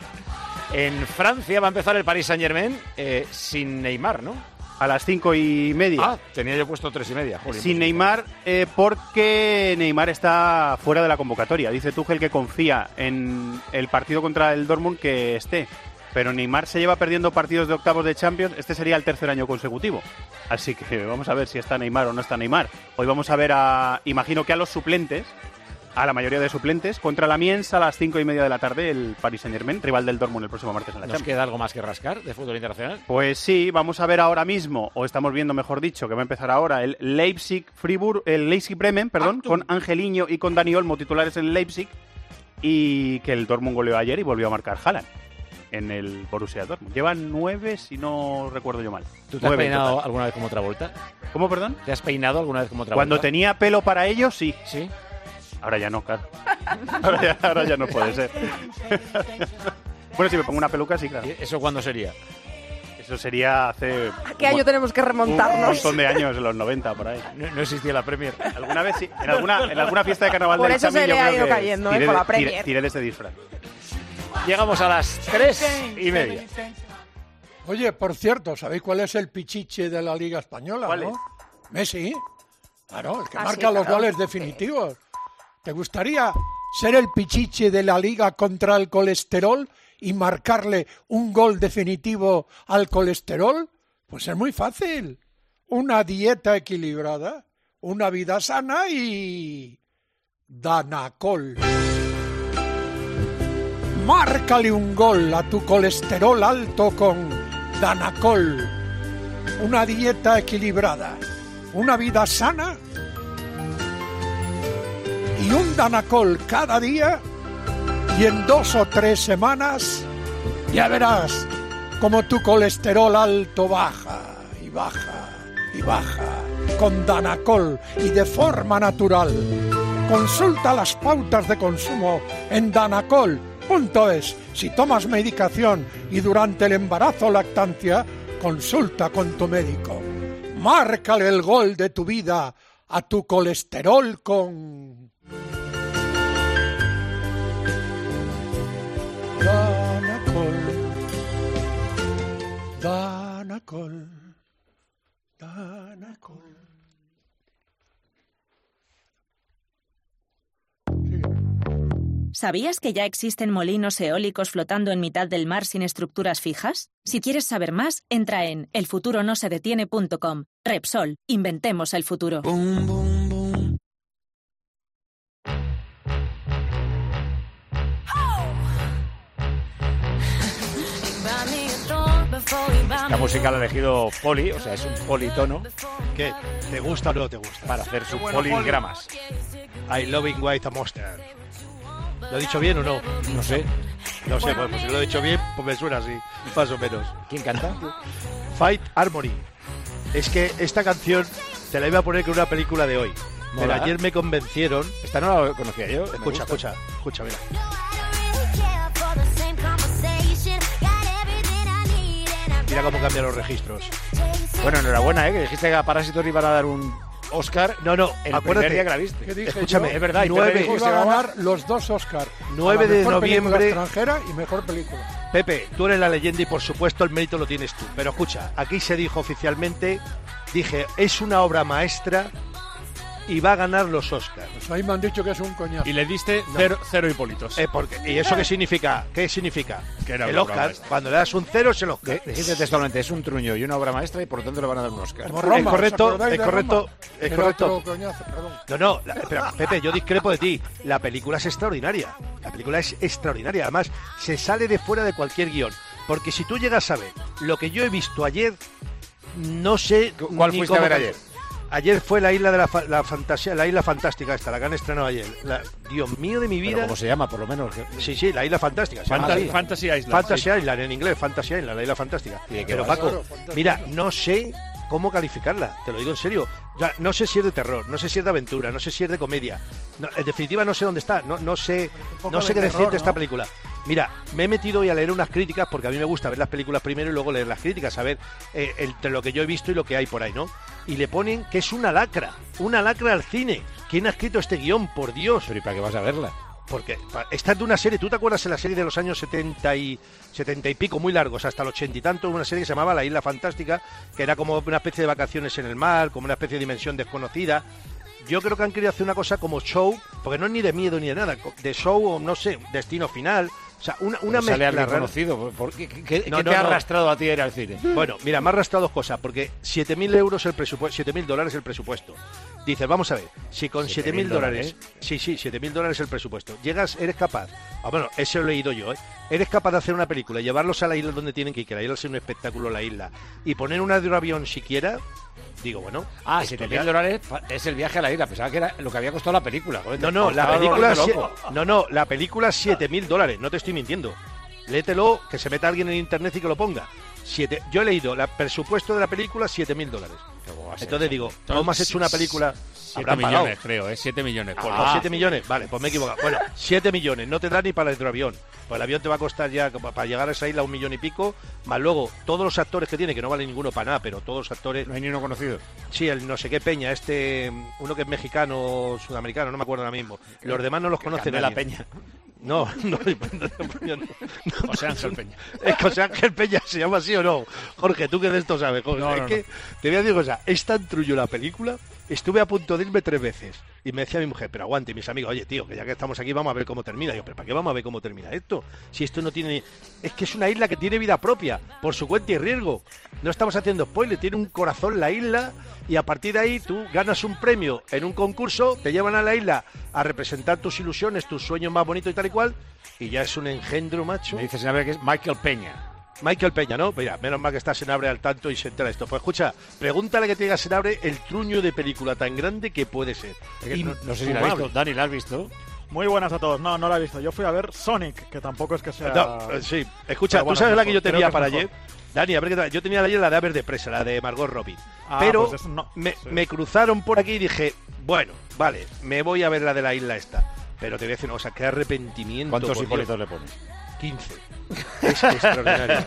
En Francia va a empezar el Paris Saint-Germain sin Neymar, ¿no? A las 5:30. Ah, tenía yo puesto 3:30. Joder, sin Neymar, porque Neymar está fuera de la convocatoria. Dice Tuchel que confía en el partido contra el Dortmund que esté. Pero Neymar se lleva perdiendo partidos de octavos de Champions. Este sería el tercer año consecutivo. Así que vamos a ver si está Neymar o no está Neymar. Hoy vamos a ver imagino que a los suplentes, a la mayoría de suplentes, contra la Amiens a las 5:30 de la tarde, el Paris Saint-Germain, rival del Dortmund el próximo martes en la Champions. ¿Nos queda algo más que rascar de fútbol internacional? Pues sí, vamos a ver ahora mismo, o estamos viendo mejor dicho, que va a empezar ahora el Leipzig-Bremen, con Angelino y con Dani Olmo titulares en el Leipzig, y que el Dortmund goleó ayer y volvió a marcar Haaland en el Borussia Dortmund. Llevan 9, si no recuerdo yo mal. ¿Tú te has peinado alguna vez como Travolta? ¿Cómo, perdón? ¿Te has peinado alguna vez como Travolta? Cuando tenía pelo para ellos, sí. ¿Sí? Ahora ya no, claro. Ahora ya no puede ser. Bueno, si me pongo una peluca, sí, claro. ¿Eso cuándo sería? Eso sería hace... ¿A qué año tenemos que remontarnos? Un montón de años, en los 90, por ahí. No existía la Premier. Alguna vez sí, en alguna fiesta de carnaval por del eso Chami, se le yo ha creo ido que cayendo, con la Premier. tiré de este disfraz. Llegamos a las 3:30. Oye, por cierto, ¿sabéis cuál es el pichiche de la Liga Española? ¿Cuál ¿no? es? Messi. Claro, el que Ah, marca sí, los claro. goles definitivos. ¿Te gustaría ser el pichiche de la Liga contra el colesterol y marcarle un gol definitivo al colesterol? Pues es muy fácil. Una dieta equilibrada, una vida sana y... Danacol. Márcale un gol a tu colesterol alto con Danacol. Una dieta equilibrada, una vida sana y un Danacol cada día, y en 2 o 3 semanas ya verás como tu colesterol alto baja y baja y baja con Danacol y de forma natural. Consulta las pautas de consumo en danacol.es. Si tomas medicación y durante el embarazo o lactancia, consulta con tu médico. Márcale el gol de tu vida a tu colesterol con... Danacol. Danacol. Danacol. ¿Sabías que ya existen molinos eólicos flotando en mitad del mar sin estructuras fijas? Si quieres saber más, entra en elfuturonosedetiene.com. Repsol, inventemos el futuro. La música la ha elegido Poli, o sea, es un politono. ¿Qué? ¿Te gusta o no te gusta? Para hacer sus poligramas. I loving white a monster. ¿Lo he dicho bien o no? No sé. No sé, pues si lo he dicho bien, pues me suena así, más o menos. ¿Quién canta? Fight Harmony. Es que esta canción te la iba a poner con una película de hoy. Pero Mola. ayer me convencieron. Esta no la conocía yo. Escucha, mira. Mira cómo cambian los registros. Bueno, enhorabuena, que dijiste que a Parásitos iban a dar un Oscar. No, el acuérdate. primer día que la viste. ¿Qué dije Escúchame, yo? Es verdad, y 9 Pepe dijo que Iba se a llamaba- ganar los 2 Oscars. 9 a la de mejor película noviembre. extranjera y mejor película. Pepe, tú eres la leyenda y por supuesto el mérito lo tienes tú. Pero escucha, aquí se dijo oficialmente, dije, es una obra maestra y va a ganar los Oscars. Pues ahí me han dicho que es un coñazo. Y le diste No. cero Hipólitos. ¿Y eso qué significa? ¿Qué significa? Que era el una obra Oscar, maestra. cuando le das un 0 es el Oscar. Dijiste textualmente, es un truño y una obra maestra y por lo tanto le van a dar un Oscar. Como Roma, es correcto, ¿os acordáis es de correcto, Roma? es Era correcto. otro coñazo, perdón. No, pero Pepe, yo discrepo de ti. La película es extraordinaria. La película es extraordinaria. Además, se sale de fuera de cualquier guión. Porque si tú llegas a ver lo que yo he visto ayer, no sé. ¿Cuál ni fuiste a cómo ver can- ayer? Ayer fue la isla de la fantasía, la isla fantástica esta, la que han estrenado ayer. Dios mío de mi Pero vida. ¿cómo se llama, por lo menos? Sí, la isla fantástica. se llama así. Fantasy Island. Fantasy sí. Island, en inglés, Fantasy Island, la isla fantástica. ¿Y de qué Pero va? Paco, mira, no sé cómo calificarla, te lo digo en serio. O sea, no sé si es de terror, no sé si es de aventura, no sé si es de comedia. No, en definitiva, no sé dónde está, no sé poco qué de decir terror, de esta ¿no? película. Mira, me he metido hoy a leer unas críticas porque a mí me gusta ver las películas primero y luego leer las críticas, a ver entre lo que yo he visto y lo que hay por ahí, ¿no? Y le ponen que es una lacra al cine. ¿Quién ha escrito este guión? Por Dios. Pero ¿y para qué vas a verla? Porque esta es de una serie, ¿tú te acuerdas de la serie de los años 70 y pico, muy largos, hasta el 80 y tanto, una serie que se llamaba La Isla Fantástica, que era como una especie de vacaciones en el mar, como una especie de dimensión desconocida? Yo creo que han querido hacer una cosa como show, porque no es ni de miedo ni de nada, de show o no sé, destino final, o sea, una Pero sale mezcla alguien rara. conocido. ¿Qué No, te ha arrastrado a ti a ir al cine? Bueno, mira, me ha arrastrado 2 cosas, porque 7.000 euros el presupuesto, 7.000 dólares el presupuesto. Dices, vamos a ver, si con 7.000 dólares, sí, 7.000 dólares el presupuesto, llegas, eres capaz, bueno, eso lo he leído yo, eres capaz de hacer una película, llevarlos a la isla donde tienen que ir, que la isla sea un espectáculo la isla, y poner una de un avión siquiera, digo, bueno. esto ya- $7.000 es el viaje a la isla. Pensaba que era lo que había costado la película. Joder, No, te la estaba película, volviendo loco. la película $7.000, no te estoy mintiendo. Léetelo, que se meta alguien en internet y que lo ponga. Yo he leído el presupuesto de la película $7.000. Entonces digo, ¿cómo has hecho una película? 7 millones, creo, 7 millones. 7 millones, vale, pues me he equivocado. Bueno, 7 millones, no te da ni para el avión. Pues el avión te va a costar ya, para llegar a esa isla, 1 millón y pico, más luego todos los actores que tiene, que no vale ninguno para nada, pero todos los actores... ¿No hay ni uno conocido? Sí, el no sé qué Peña, uno que es mexicano, sudamericano, no me acuerdo ahora mismo. Los demás no los conocen. la Peña. No. José Ángel Peña. Es José Ángel Peña, ¿se llama así o no? Jorge, tú que de esto sabes, Jorge. Que te voy a decir una cosa, es tan trullo la película, estuve a punto de irme 3 veces. Y me decía mi mujer, pero aguante, mis amigos, oye, tío, que ya que estamos aquí vamos a ver cómo termina. Yo, pero ¿para qué vamos a ver cómo termina esto? Si esto no tiene... Es que es una isla que tiene vida propia, por su cuenta y riesgo. No estamos haciendo spoiler, tiene un corazón la isla y a partir de ahí tú ganas un premio en un concurso, te llevan a la isla a representar tus ilusiones, tus sueños más bonitos y tal y cual, y ya es un engendro, macho. Me dice Senabre que es Michael Peña. Michael Peña, ¿no? Mira, menos mal que está Senabre al tanto y se entera esto. Pues escucha, pregúntale que tenga Senabre el truño de película tan grande que puede ser. No sé si la has visto. Dani, ¿la has visto? Muy buenas a todos. No la he visto. Yo fui a ver Sonic, que tampoco es que sea... No, sí. Escucha, ¿tú sabes la que yo tenía para ayer? Dani, a ver qué tal. Yo tenía ayer la de Aves de Presa, la de Margot Robbie. Pero pues me cruzaron por aquí y dije, bueno, vale, me voy a ver la de la isla esta. Pero te voy a decir una cosa, qué arrepentimiento. ¿Cuántos Hipólitos le pones? 15. Es extraordinario.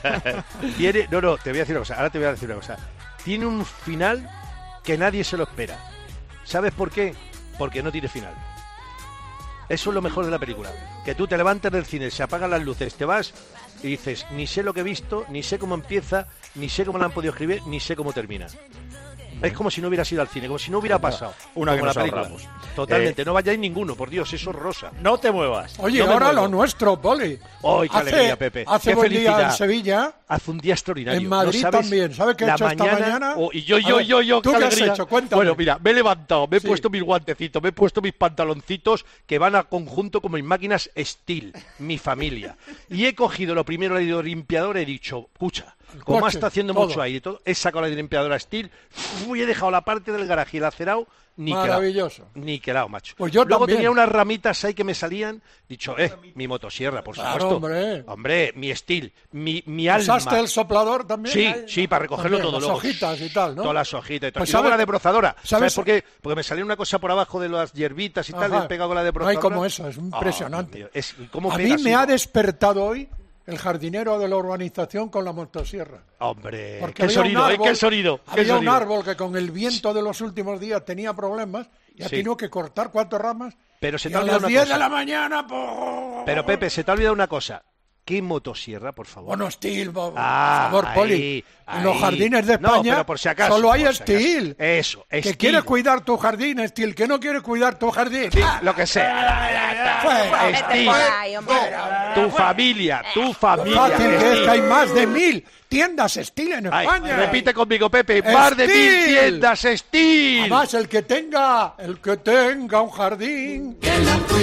Te voy a decir una cosa. Ahora te voy a decir una cosa. Tiene un final que nadie se lo espera. ¿Sabes por qué? Porque no tiene final. Eso es lo mejor de la película. Que tú te levantas del cine, se apagan las luces, te vas y dices, ni sé lo que he visto, ni sé cómo empieza, ni sé cómo la han podido escribir, ni sé cómo termina. Es como si no hubieras ido al cine, como si no hubiera pasado. Una que nos película. ahorramos. Totalmente, no vayáis ninguno, por Dios, eso es rosa. No te muevas. Oye, no ahora lo nuestro, Poli. ¡Ay, qué alegría, Pepe! Hace qué buen felicidad. día en Sevilla. Hace un día extraordinario. En Madrid ¿No sabes también. ¿Sabes qué he hecho esta mañana? Y yo, ¿tú qué has hecho? Cuéntame. Bueno, mira, me he levantado, me he puesto mis guantecitos, me he puesto mis pantaloncitos que van a conjunto con mis máquinas Steel, mi familia. Y he cogido lo primero, el limpiador, he dicho, escucha, como está haciendo mucho aire y todo, he sacado la limpiadora Steel y he dejado la parte del garaje y el acerado maravilloso. Niquelado, macho. Pues yo luego también. tenía unas ramitas ahí que me salían, dicho, mi motosierra, por supuesto. Hombre, mi Steel, mi alma. ¿Usaste el soplador también? Sí, para recogerlo también, todo. Las luego, hojitas y tal, ¿no? Todas las hojitas y todo. Pues y luego ¿sabes? la debrozadora. ¿Sabes por qué? Porque me salía una cosa por abajo de las hierbitas y tal, y he pegado con la No debrozadora. hay como eso, es impresionante. ¿Cómo a pega mí me así? ha despertado hoy el jardinero de la urbanización con la motosierra. Hombre, Porque qué sonido, qué sonido. Había un árbol que con el viento de los últimos días tenía problemas y ha Sí. tenido que cortar 4 ramas. Pero se Y te ha a olvidado las una 10 cosa. de la mañana... ¡pum! Pero Pepe, se te ha olvidado una cosa. ¿Qué motosierra, por favor? Bueno, Steel, por Ah, favor, Poli. ahí, En los jardines de No, España pero por si acaso, solo hay por si acaso. Steel. Eso, Que Steel. quiere cuidar tu jardín, Steel. Que no quiere cuidar tu jardín. Sí, lo que sea. Fuera. Steel. Tu familia. Fácil que es Steel. que hay más de 1000 tiendas Steel en Ay, España. repite conmigo, Pepe. Más de 1000 Steel. tiendas Steel. Además, el que tenga un jardín. Que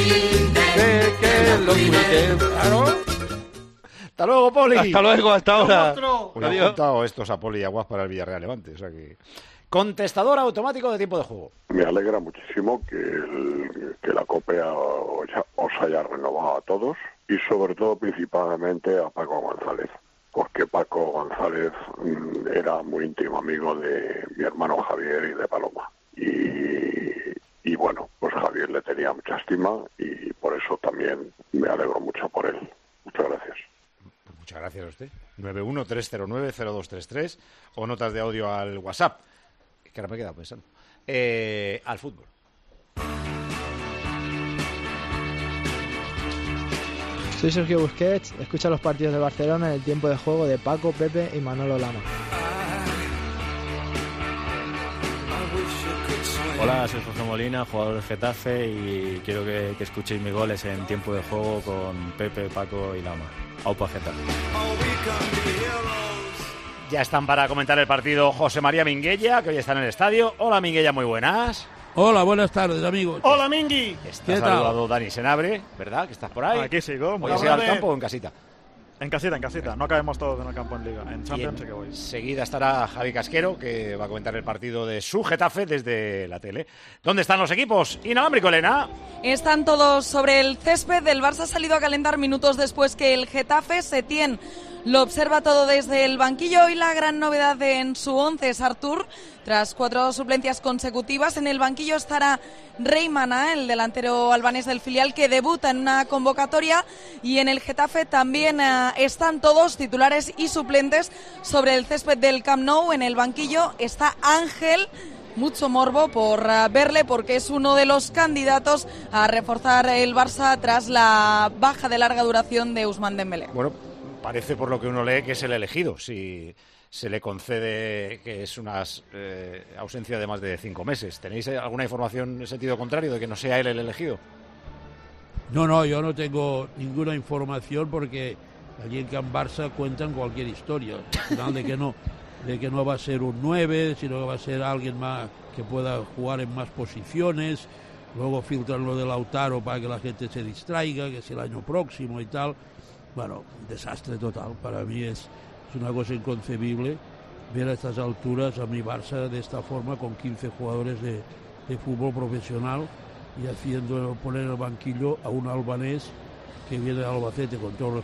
lo cuide. Claro. Hasta luego, Poli. Hasta luego, hasta ahora. Pues han juntado estos a Poli y Aguas para el Villarreal Levante. O sea que... Contestador automático de tiempo de juego. Me alegra muchísimo que la COPE os haya renovado a todos y sobre todo principalmente a Paco González, porque Paco González era muy íntimo amigo de mi hermano Javier y de Paloma. Y bueno, pues Javier le tenía mucha estima y por eso también me alegro mucho por él. Muchas gracias. Muchas gracias a usted. 913090233 o notas de audio al WhatsApp. Que ahora me he quedado pensando. Al fútbol. Soy Sergio Busquets, escucha los partidos de Barcelona en el tiempo de juego de Paco, Pepe y Manolo Lama. Hola, soy Jorge Molina, jugador del Getafe y quiero que escuchéis mis goles en tiempo de juego con Pepe, Paco y Lama. Aupa Getafe. Ya están para comentar el partido José María Minguella, que hoy está en el estadio. Hola, Minguella, muy buenas. Hola, buenas tardes, amigos. Hola, Mingui. Te ha saludado Dani Senabre, ¿verdad? Que estás por ahí. Aquí sigo. ¿Voy a ir al campo o en casita? En casita. No caemos todos en el campo en Liga. En Champions sí que voy. Enseguida estará Javi Casquero, que va a comentar el partido de su Getafe desde la tele. ¿Dónde están los equipos? Inalámbrico, Elena. Están todos sobre el césped. El Barça ha salido a calentar minutos después que el Getafe. Setién lo observa todo desde el banquillo. Hoy la gran novedad en su 11 es Artur. Tras 4 suplencias consecutivas, en el banquillo estará Rey Mana, el delantero albanés del filial, que debuta en una convocatoria, y en el Getafe también están todos titulares y suplentes sobre el césped del Camp Nou. En el banquillo está Ángel, mucho morbo por verle, porque es uno de los candidatos a reforzar el Barça tras la baja de larga duración de Ousmane Dembélé. Bueno, parece por lo que uno lee que es el elegido, si se le concede que es una ausencia de más de 5 meses. ¿Tenéis alguna información en sentido contrario de que no sea él el elegido? No, yo no tengo ninguna información, porque allí en Can Barça cuentan cualquier historia. Al final de que no va a ser un 9, sino que va a ser alguien más que pueda jugar en más posiciones. Luego filtran lo de Lautaro para que la gente se distraiga, que es el año próximo y tal. Bueno, un desastre total. Para mí es una cosa inconcebible ver a estas alturas a mi Barça de esta forma, con 15 jugadores de fútbol profesional, y poner en el banquillo a un albanés que viene de Albacete, con todos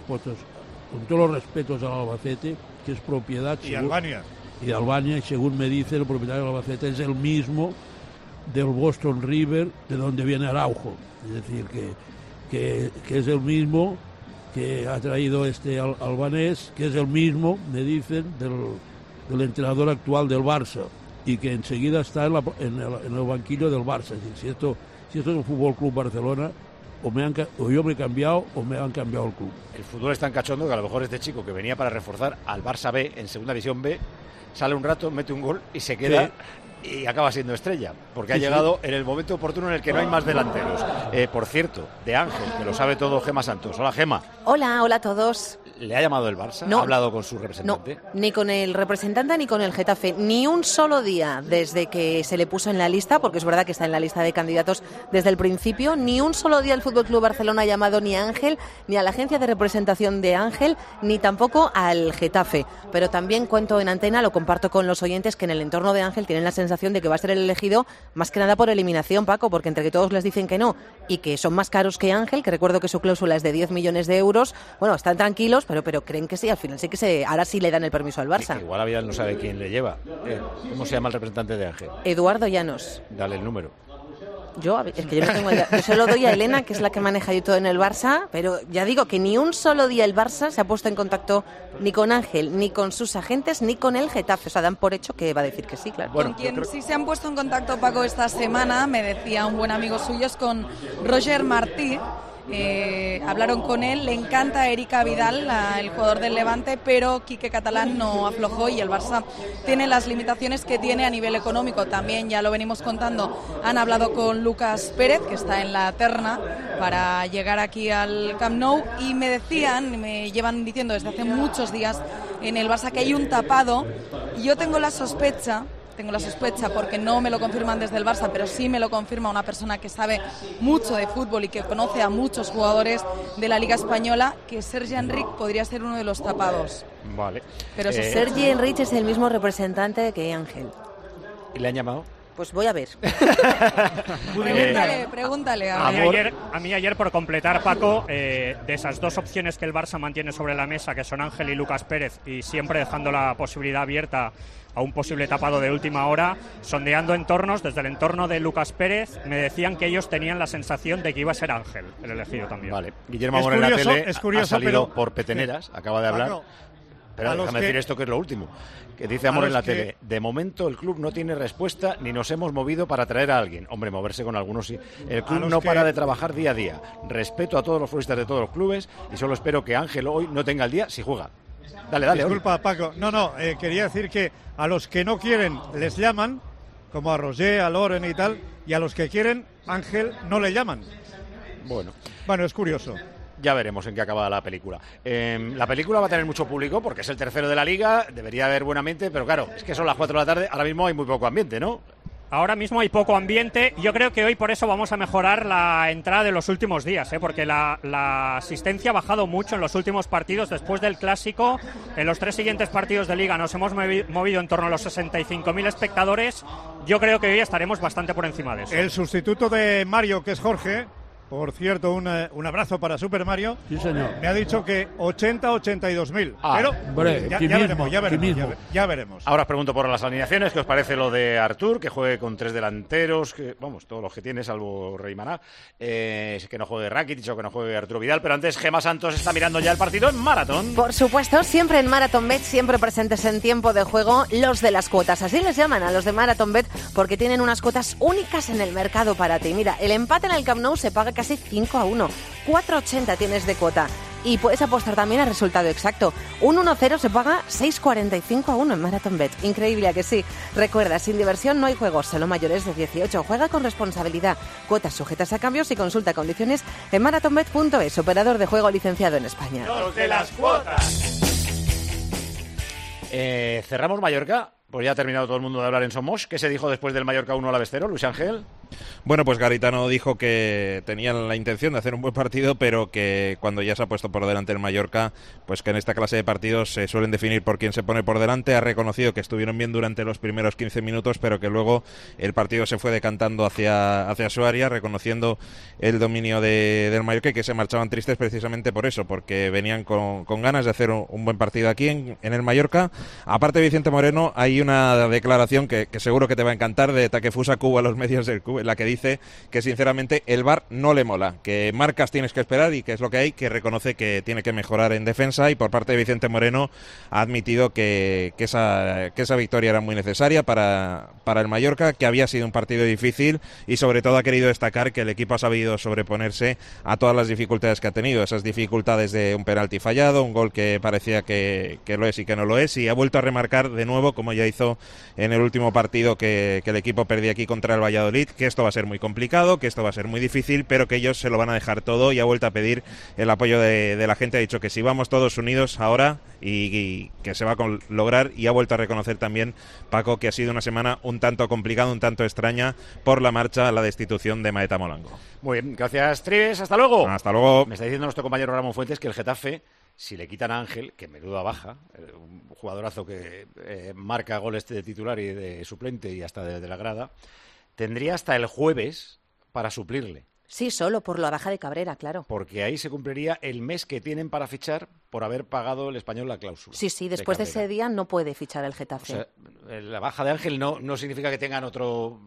los respetos al Albacete, que es propiedad. Y Albania. Y Albania, y según me dice el propietario del Albacete, es el mismo del Boston River, de donde viene Araujo. Es decir, que es el mismo que ha traído este albanés, que es el mismo, me dicen, del entrenador actual del Barça, y que enseguida está en el banquillo del Barça. Es decir, si esto es un Fútbol Club Barcelona, o yo me he cambiado o me han cambiado el club. El fútbol es tan cachondo que a lo mejor este chico, que venía para reforzar al Barça B en Segunda División B, sale un rato, mete un gol y se queda... Sí. Y acaba siendo estrella, porque ha llegado en el momento oportuno en el que no hay más delanteros. Por cierto, de Ángel, que lo sabe todo, Gema Santos. Hola, Gema. Hola a todos. ¿Le ha llamado el Barça? No. ¿Ha hablado con su representante? No, ni con el representante ni con el Getafe. Ni un solo día desde que se le puso en la lista, porque es verdad que está en la lista de candidatos desde el principio, ni un solo día el Fútbol Club Barcelona ha llamado ni a Ángel, ni a la agencia de representación de Ángel, ni tampoco al Getafe. Pero también cuento en antena, lo comparto con los oyentes, que en el entorno de Ángel tienen la sensación de que va a ser el elegido más que nada por eliminación, Paco, porque entre que todos les dicen que no y que son más caros que Ángel, que recuerdo que su cláusula es de 10 millones de euros, bueno, están tranquilos, pero creen que sí, al final sí que ahora sí le dan el permiso al Barça. Igual Vidal no sabe quién le lleva. ¿Cómo se llama el representante de Ángel? Eduardo Llanos. Dale el número. Es que yo no tengo idea. Yo se lo doy a Elena, que es la que maneja yo todo en el Barça, pero ya digo que ni un solo día el Barça se ha puesto en contacto ni con Ángel, ni con sus agentes, ni con el Getafe. O sea, dan por hecho que va a decir que sí, claro. Bueno, con quien sí se han puesto en contacto, Paco, esta semana, me decía un buen amigo suyo, es con Roger Martí. Hablaron con él, le encanta Erika Vidal, el jugador del Levante, pero Quique Catalán no aflojó y el Barça tiene las limitaciones que tiene a nivel económico. También, ya lo venimos contando, han hablado con Lucas Pérez, que está en la terna para llegar aquí al Camp Nou, y me llevan diciendo desde hace muchos días en el Barça que hay un tapado, y yo tengo la sospecha, porque no me lo confirman desde el Barça, pero sí me lo confirma una persona que sabe mucho de fútbol y que conoce a muchos jugadores de la Liga Española, que Sergi Enric podría ser uno de los tapados. Vale. Pero Sergi Enric es el mismo representante que Ángel. ¿Y le han llamado? Pues voy a ver. Pregúntale. A mí ayer, por completar, Paco, de esas dos opciones que el Barça mantiene sobre la mesa, que son Ángel y Lucas Pérez, y siempre dejando la posibilidad abierta a un posible tapado de última hora, sondeando entornos, desde el entorno de Lucas Pérez, me decían que ellos tenían la sensación de que iba a ser Ángel el elegido también. Vale. Guillermo Amor en la tele ha salido por peteneras, acaba de hablar. Pero déjame decir esto, que es lo último. Que dice Amor en la tele: de momento el club no tiene respuesta ni nos hemos movido para traer a alguien. Hombre, moverse con algunos sí. El club no para de trabajar día a día. Respeto a todos los futbolistas de todos los clubes y solo espero que Ángel hoy no tenga el día si juega. Dale. Disculpa, Paco. Quería decir que a los que no quieren les llaman, como a Roger, a Loren y tal, y a los que quieren, Ángel, no le llaman. Bueno, es curioso. Ya veremos en qué acaba la película. La película va a tener mucho público porque es el tercero de la Liga, debería haber buen ambiente, pero claro, es que son las 4 de la tarde, ahora mismo hay muy poco ambiente, ¿no? Ahora mismo hay poco ambiente. Yo creo que hoy por eso vamos a mejorar la entrada de los últimos días, porque la asistencia ha bajado mucho en los últimos partidos. Después del Clásico, en los 3 siguientes partidos de Liga nos hemos movido en torno a los 65.000 espectadores. Yo creo que hoy estaremos bastante por encima de eso. El sustituto de Mario, que es Jorge, Por cierto, un abrazo para Super Mario. Sí, señor. Me ha dicho que 82.000. Pero hombre, ya veremos. Ahora os pregunto por las alineaciones. ¿Qué os parece lo de Artur, que juegue con 3 delanteros? Todos los que tiene, salvo Reimaná. Que no juegue Rakitic o que no juegue Arturo Vidal. Pero antes, Gemma Santos está mirando ya el partido en Maratón. Por supuesto, siempre en Marathon Bet, siempre presentes en tiempo de juego, los de las cuotas. Así les llaman a los de Marathon Bet porque tienen unas cuotas únicas en el mercado para ti. Mira, el empate en el Camp Nou se paga casi 5-1. 4,80 tienes de cuota. Y puedes apostar también al resultado exacto. Un 1-0 se paga 6,45 en Marathon Bet. Increíble, ¿a que sí? Recuerda, sin diversión no hay juegos, solo mayores de 18. Juega con responsabilidad. Cuotas sujetas a cambios y consulta condiciones en marathonbet.es. Operador de juego licenciado en España. Los de las cuotas. Cerramos Mallorca. Pues ya ha terminado todo el mundo de hablar en Somos. ¿Qué se dijo después del Mallorca 1 Alavés 0, Luis Ángel? Bueno, pues Garitano dijo que tenían la intención de hacer un buen partido, pero que cuando ya se ha puesto por delante el Mallorca, pues que en esta clase de partidos se suelen definir por quién se pone por delante. Ha reconocido que estuvieron bien durante los primeros 15 minutos, pero que luego el partido se fue decantando hacia su área, reconociendo el dominio del Mallorca y que se marchaban tristes precisamente por eso, porque venían con ganas de hacer un buen partido aquí en el Mallorca. Aparte de Vicente Moreno, hay una declaración que seguro que te va a encantar de Takefusa Kubo a los medios del club, en la que dice que sinceramente el VAR no le mola, que marcas tienes que esperar y que es lo que hay, que reconoce que tiene que mejorar en defensa, y por parte de Vicente Moreno ha admitido que esa victoria era muy necesaria para el Mallorca, que había sido un partido difícil y sobre todo ha querido destacar que el equipo ha sabido sobreponerse a todas las dificultades que ha tenido, esas dificultades de un penalti fallado, un gol que parecía que lo es y que no lo es, y ha vuelto a remarcar de nuevo, como ya hizo en el último partido que el equipo perdía aquí contra el Valladolid, que esto va a ser muy complicado, que esto va a ser muy difícil, pero que ellos se lo van a dejar todo, y ha vuelto a pedir el apoyo de la gente. Ha dicho que si vamos todos unidos ahora y que se va a lograr, y ha vuelto a reconocer también, Paco, que ha sido una semana un tanto complicada, un tanto extraña por la marcha a la destitución de Maeta Molango. Muy bien, gracias Trives, hasta luego. Hasta luego. Me está diciendo nuestro compañero Ramón Fuentes que el Getafe, si le quitan a Ángel, que menuda baja, un jugadorazo que marca goles de titular y de suplente y hasta de la grada, tendría hasta el jueves para suplirle. Sí, solo por la baja de Cabrera, claro. Porque ahí se cumpliría el mes que tienen para fichar por haber pagado el Español la cláusula. Sí, después de ese día no puede fichar el Getafe. O sea, la baja de Ángel no significa que tengan otro...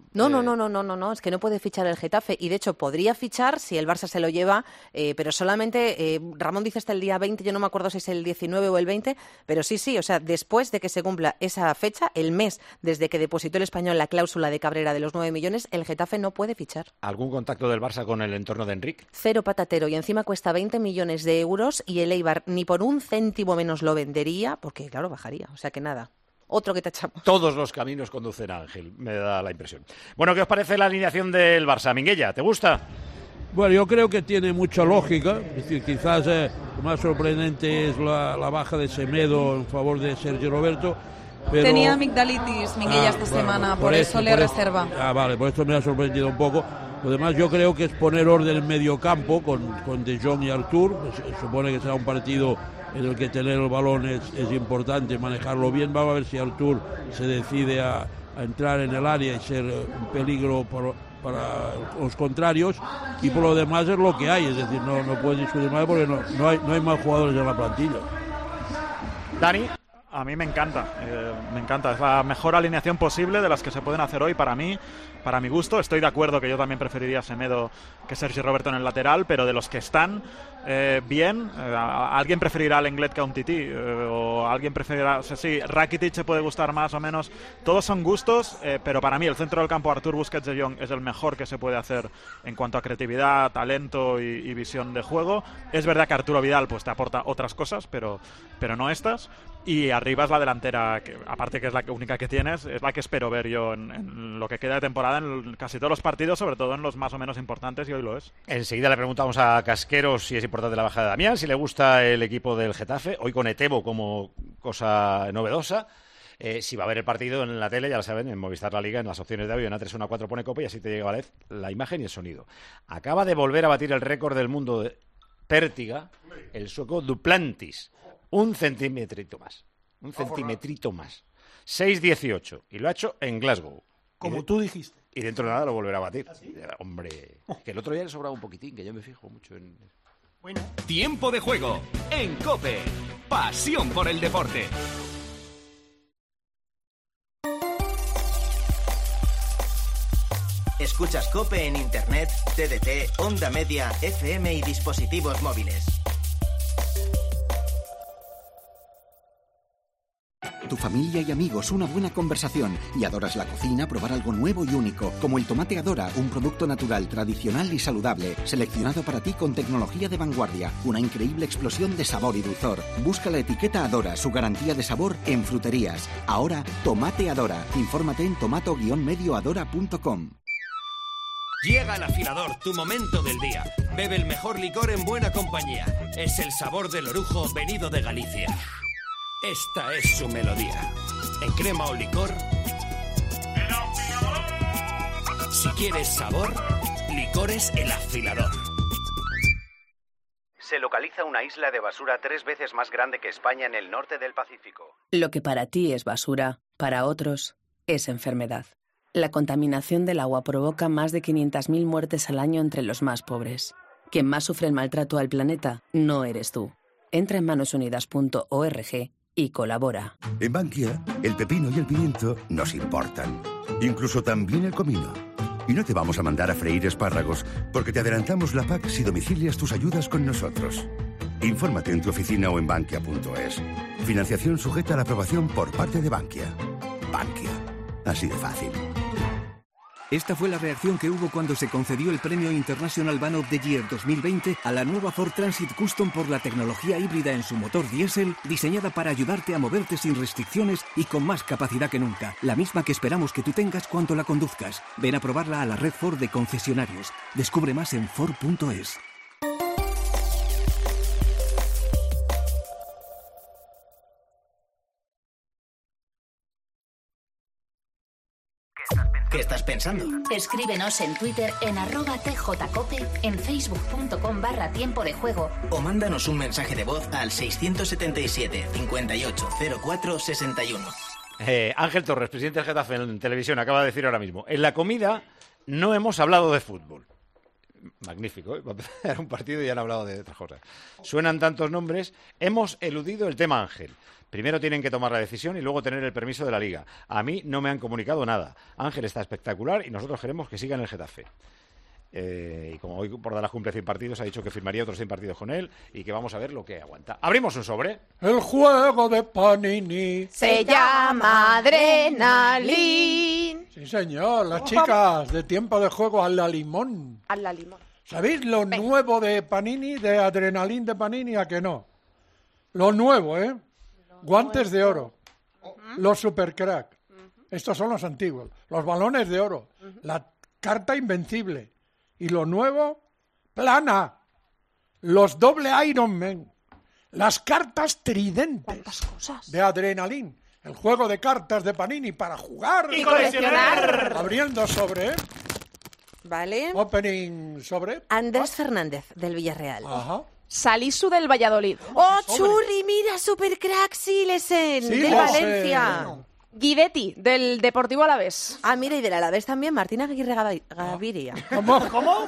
No, es que no puede fichar el Getafe, y de hecho podría fichar si el Barça se lo lleva, pero solamente, Ramón dice hasta el día 20, yo no me acuerdo si es el 19 o el 20, pero sí, o sea, después de que se cumpla esa fecha, el mes desde que depositó el Español la cláusula de Cabrera de los 9 millones, el Getafe no puede fichar. ¿Algún contacto del Barça con el entorno de Enric? Cero patatero, y encima cuesta 20 millones de euros, y el Eibar ni por un céntimo menos lo vendería, porque claro, bajaría, o sea que nada. Otro que te echamos. Todos los caminos conducen a Ángel, me da la impresión. Bueno, ¿qué os parece la alineación del Barça? Minguella, ¿te gusta? Bueno, yo creo que tiene mucha lógica. Es decir, quizás lo más sorprendente es la baja de Semedo en favor de Sergio Roberto. Pero... Tenía amigdalitis, Minguella, esta semana, por eso le reserva. Vale, por esto me ha sorprendido un poco. Lo demás yo creo que es poner orden en medio campo con De Jong y Artur. Se supone que será un partido en el que tener el balón es importante, manejarlo bien. Vamos a ver si Artur se decide a entrar en el área y ser un peligro para los contrarios, y por lo demás es lo que hay, es decir, no puedes discutir más porque no hay más jugadores en la plantilla. Dani. A mí me encanta, es la mejor alineación posible de las que se pueden hacer hoy para mí, para mi gusto. Estoy de acuerdo que yo también preferiría a Semedo que Sergio Roberto en el lateral, pero de los que están bien, alguien preferirá al Lenglet que a un Tití, o alguien preferirá, o sea, sí, Rakitic se puede gustar más o menos, todos son gustos, pero para mí el centro del campo, Artur, Busquets, De Jong, es el mejor que se puede hacer en cuanto a creatividad, talento y visión de juego. Es verdad que Arturo Vidal pues te aporta otras cosas, pero no estas. Y arriba es la delantera, que aparte que es la única que tienes, es la que espero ver yo en lo que queda de temporada, en casi todos los partidos, sobre todo en los más o menos importantes, y hoy lo es. Enseguida le preguntamos a Casqueros si es importante la baja de Damián, si le gusta el equipo del Getafe, hoy con Etebo como cosa novedosa. Si va a ver el partido en la tele, ya lo saben, en Movistar La Liga, en las opciones de audio, en A314 pone Cope, y así te llega a la vez la imagen y el sonido. Acaba de volver a batir el récord del mundo de pértiga, el sueco Duplantis. Un centimetrito más. 6,18. Y lo ha hecho en Glasgow. Como tú dijiste. Y dentro de nada lo volverá a batir. Hombre, que el otro día le sobraba un poquitín, que yo me fijo mucho en... Bueno. Tiempo de juego en COPE. Pasión por el deporte. Escuchas COPE en Internet, TDT, Onda Media, FM y dispositivos móviles. Tu familia y amigos, una buena conversación. Y adoras la cocina, probar algo nuevo y único. Como el tomate Adora, un producto natural, tradicional y saludable. Seleccionado para ti con tecnología de vanguardia. Una increíble explosión de sabor y dulzor. Busca la etiqueta Adora, su garantía de sabor en fruterías. Ahora, tomate Adora. Infórmate en tomato-medioadora.com. Llega el afilador, tu momento del día. Bebe el mejor licor en buena compañía. Es el sabor del orujo venido de Galicia. Esta es su melodía. En crema o licor. Si quieres sabor, Licores El Afilador. Se localiza una isla de basura 3 veces más grande que España en el norte del Pacífico. Lo que para ti es basura, para otros es enfermedad. La contaminación del agua provoca más de 500.000 muertes al año entre los más pobres. Quien más sufre el maltrato al planeta no eres tú. Entra en manosunidas.org y colabora. En Bankia, el pepino y el pimiento nos importan. Incluso también el comino. Y no te vamos a mandar a freír espárragos, porque te adelantamos la PAC si domicilias tus ayudas con nosotros. Infórmate en tu oficina o en bankia.es. Financiación sujeta a la aprobación por parte de Bankia. Bankia. Así de fácil. Esta fue la reacción que hubo cuando se concedió el Premio International Van of the Year 2020 a la nueva Ford Transit Custom por la tecnología híbrida en su motor diésel, diseñada para ayudarte a moverte sin restricciones y con más capacidad que nunca. La misma que esperamos que tú tengas cuando la conduzcas. Ven a probarla a la red Ford de concesionarios. Descubre más en Ford.es. ¿Qué estás pensando? Escríbenos en Twitter en @tjcope, en facebook.com/tiempo de juego. O mándanos un mensaje de voz al 677 58 04 61. Ángel Torres, presidente del Getafe en televisión, acaba de decir ahora mismo: en la comida no hemos hablado de fútbol. Magnífico, ¿eh? Va a empezar un partido y ya han hablado de otras cosas. Suenan tantos nombres, hemos eludido el tema Ángel. Primero tienen que tomar la decisión y luego tener el permiso de la Liga. A mí no me han comunicado nada. Ángel está espectacular y nosotros queremos que siga en el Getafe. Y como hoy por Dallas cumple 100 partidos, ha dicho que firmaría otros 100 partidos con él y que vamos a ver lo que aguanta. Abrimos un sobre. El juego de Panini se llama Adrenalin. Sí, señor. Las chicas de tiempo de juego a la limón. A la limón. ¿Sabéis lo nuevo de Panini, de Adrenalin de Panini? ¿A que no? Lo nuevo, ¿eh? Guantes de oro, los supercrack, estos son los antiguos, los balones de oro, la carta invencible y lo nuevo, plana, los doble Iron Man, las cartas tridentes de Adrenalin, el juego de cartas de Panini para jugar y coleccionar. Abriendo sobre, Vale. Opening sobre. Andrés Fernández del Villarreal. Ajá. Salisu del Valladolid. ¡Oh, Churri! Mira, Supercrack Silesen, del Valencia. Guidetti, del Deportivo Alavés. Ah, mira, y del Alavés también, Martín Aguirre Gaviria. ¿Cómo?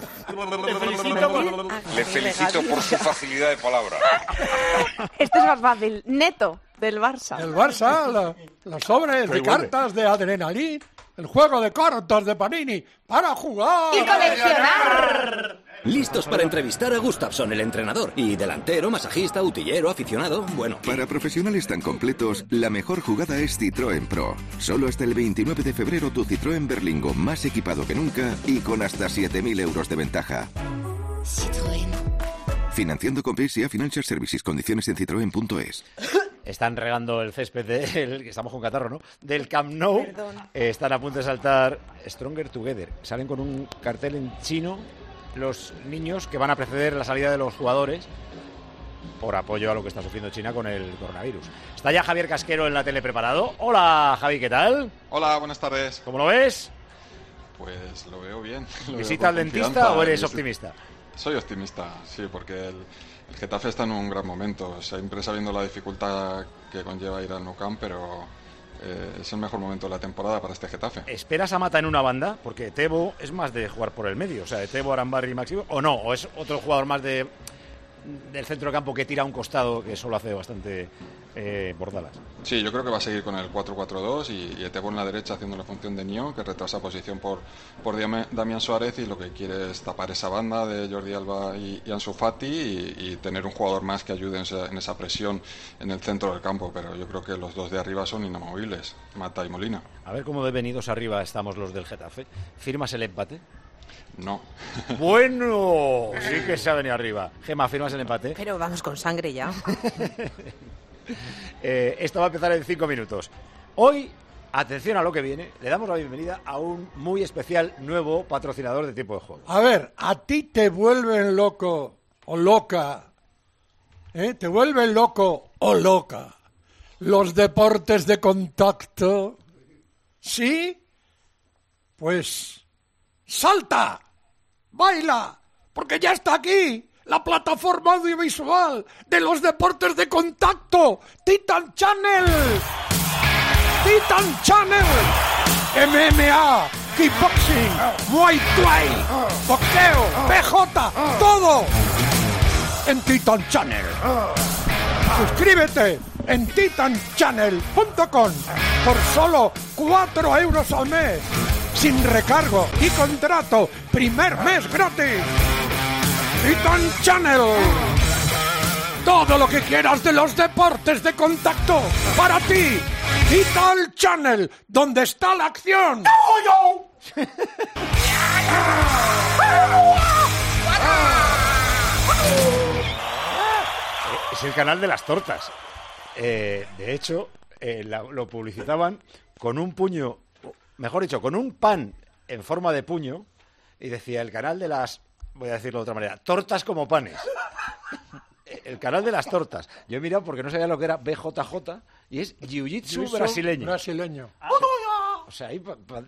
Le felicito por su facilidad de palabra. Este es más fácil. Neto, del Barça. El Barça, los sobres de cartas de Adrenalin, el juego de cartas de Panini para jugar y coleccionar. Listos para entrevistar a Gustafsson, el entrenador. Y delantero, masajista, utillero, aficionado, bueno. Para profesionales tan completos, la mejor jugada es Citroën Pro. Solo hasta el 29 de febrero tu Citroën Berlingo más equipado que nunca y con hasta 7.000 euros de ventaja. Citroën. Financiando con PSA Financial Services. Condiciones en citroen.es. Están regando el césped que estamos con catarro, ¿no? Del Camp Nou. Están a punto de saltar Stronger Together. Salen con un cartel en chino los niños que van a preceder la salida de los jugadores por apoyo a lo que está sufriendo China con el coronavirus. Está ya Javier Casquero en la tele preparado. Hola, Javi, ¿qué tal? Hola, buenas tardes. ¿Cómo lo ves? Pues lo veo bien. ¿Visita al dentista o eres optimista? Soy optimista, sí, porque el Getafe está en un gran momento. Siempre sabiendo la dificultad que conlleva ir al Nou Camp, pero es el mejor momento de la temporada para este Getafe. ¿Esperas a Mata en una banda? Porque Tebo es más de jugar por el medio, o sea, de Tebo, Arambarri y Máximo, ¿o no? ¿O es otro jugador más del centro de campo que tira a un costado, que solo hace bastante Bordalas? Sí, yo creo que va a seguir con el 4-4-2 y Tebo en la derecha haciendo la función de Nió, que retrasa posición por Damián Suárez, y lo que quiere es tapar esa banda de Jordi Alba y Ansu Fati y tener un jugador más que ayude en esa presión en el centro del campo, pero yo creo que los dos de arriba son inamovibles, Mata y Molina. A ver cómo de venidos arriba estamos los del Getafe. ¿Firmas el empate? No. Bueno, sí que se ha venido arriba. Gemma, ¿firmas el empate? Pero vamos con sangre ya. Esto va a empezar en 5 minutos. Hoy, atención a lo que viene, le damos la bienvenida a un muy especial nuevo patrocinador de Tiempo de Juego. A ver, ¿a ti te vuelven loco o loca? ¿Te vuelven loco o loca los deportes de contacto? ¿Sí? Pues salta, baila, porque ya está aquí la plataforma audiovisual de los deportes de contacto, Titan Channel. Titan Channel. MMA, kickboxing, Muay Thai, boxeo, PJ, todo en Titan Channel. Suscríbete en titanchannel.com por solo 4 euros al mes, sin recargo y contrato, primer mes gratis. Titan Channel. Todo lo que quieras de los deportes de contacto para ti. Titan Channel, donde está la acción. Es el canal de las tortas. De hecho, lo publicitaban con un puño, mejor dicho, con un pan en forma de puño, y decía el canal de las, voy a decirlo de otra manera, tortas como panes. El canal de las tortas. Yo he mirado porque no sabía lo que era BJJ y es Jiu-Jitsu brasileño. Brasileño. O sea, ahí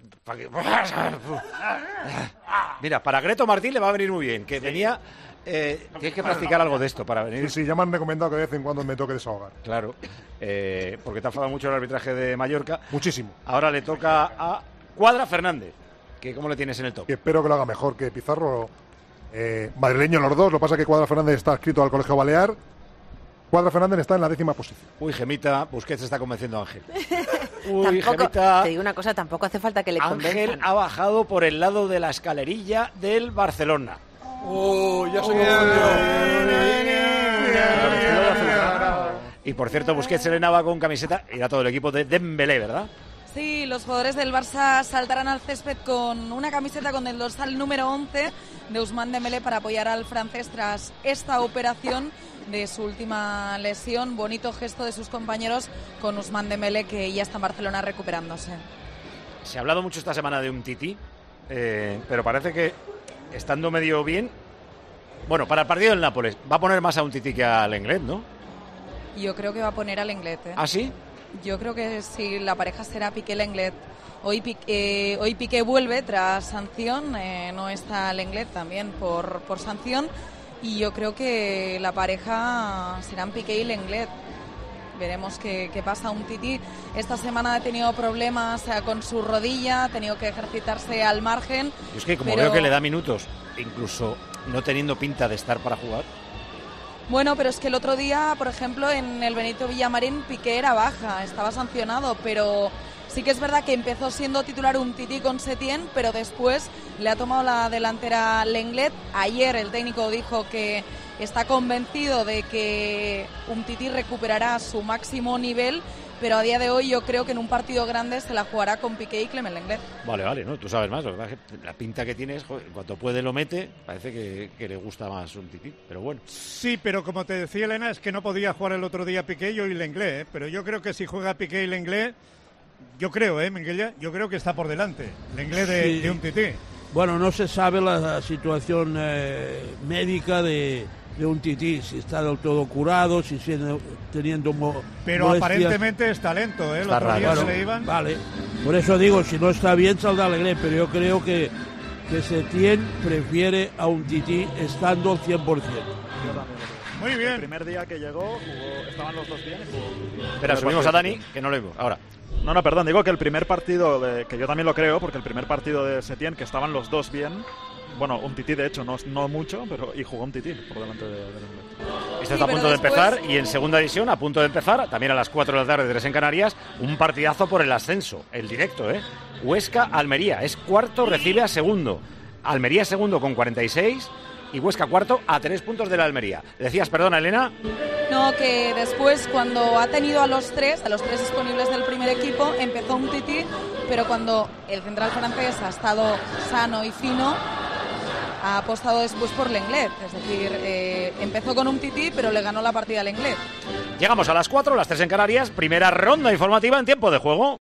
mira, para Greto Martín le va a venir muy bien, que tenía... tienes que practicar algo de esto para venir. Sí, ya me han recomendado que de vez en cuando me toque desahogar. Claro, porque te ha enfadado mucho el arbitraje de Mallorca. Muchísimo. Ahora le toca a Cuadra Fernández, que ¿cómo le tienes en el top? Y espero que lo haga mejor que Pizarro. Madrileño los dos, lo que pasa es que Cuadra Fernández está adscrito al Colegio Balear. Cuadra Fernández está en la 10ª posición. Uy, Gemita, Busquets está convenciendo a Ángel. Uy, Gemita. Te digo una cosa, tampoco hace falta que le convenzan. Ángel ha bajado por el lado de la escalerilla del Barcelona. Ya se Y por cierto, Busquets serenaba con camiseta, era todo el equipo de Dembélé, ¿verdad? Sí, los jugadores del Barça saltarán al césped con una camiseta con el dorsal número 11 de Ousmane Dembélé para apoyar al francés tras esta operación de su última lesión. Bonito gesto de sus compañeros con Ousmane Dembélé, que ya está en Barcelona recuperándose. Se ha hablado mucho esta semana de un Tití, pero parece que estando medio bien, bueno, para el partido del Nápoles, va a poner más a un Tití que al Lenglet, ¿no? Yo creo que va a poner al Lenglet, ¿eh? ¿Ah, sí? Yo creo que sí, la pareja será Piqué-Lenglet. Hoy Piqué vuelve tras sanción, no está Lenglet también por sanción, y yo creo que la pareja serán Piqué y Lenglet. Veremos qué pasa. Un Tití esta semana ha tenido problemas con su rodilla, ha tenido que ejercitarse al margen. Y es que como veo que le da minutos, incluso no teniendo pinta de estar para jugar. Bueno, pero es que el otro día, por ejemplo, en el Benito Villamarín, Piqué era baja, estaba sancionado, pero sí que es verdad que empezó siendo titular un Tití con Setién, pero después le ha tomado la delantera Lenglet. Ayer el técnico dijo que está convencido de que un Tití recuperará su máximo nivel, pero a día de hoy yo creo que en un partido grande se la jugará con Piqué y Clement Lenglet. Vale, ¿no? Tú sabes más, la pinta que tienes, joder, en cuanto puede lo mete, parece que le gusta más un Tití, pero bueno. Sí, pero como te decía Elena, es que no podía jugar el otro día Piqué y hoy Lenglet, pero yo creo que si juega Piqué y Lenglet, yo creo, Minguella, yo creo que está por delante, Lenglet de un Tití. Bueno, no se sabe la situación médica de un Tití, si está del todo curado, si sigue teniendo pero molestias. Aparentemente es talento, el otro día se le iban. Vale, por eso digo, si no está bien saldrá Lenglet, pero yo creo que Setién prefiere a un Tití estando al 100%. Muy bien. El primer día que llegó, estaban los dos bien y jugó. Espera, subimos a Dani, que no lo vemos. Ahora. No, perdón, digo que el primer partido, que yo también lo creo, porque el primer partido de Setién, que estaban los dos bien, bueno, Umtiti de hecho no mucho, y jugó Umtiti por delante del inglés. Esto está a punto de empezar, y en segunda división, a punto de empezar, también a las 4 de la tarde, 3 en Canarias, un partidazo por el ascenso, el directo, Huesca-Almería, es cuarto, recibe a segundo. Almería segundo con 46 y Huesca cuarto a 3 puntos de la Almería. ¿Decías, perdona, Elena? No, que después cuando ha tenido a los tres disponibles del primer equipo, empezó Umtiti, pero cuando el central francés ha estado sano y fino, ha apostado después por Lenglet. Es decir, empezó con Umtiti, pero le ganó la partida al Lenglet. Llegamos a las 4, las 3 en Canarias, primera ronda informativa en tiempo de juego.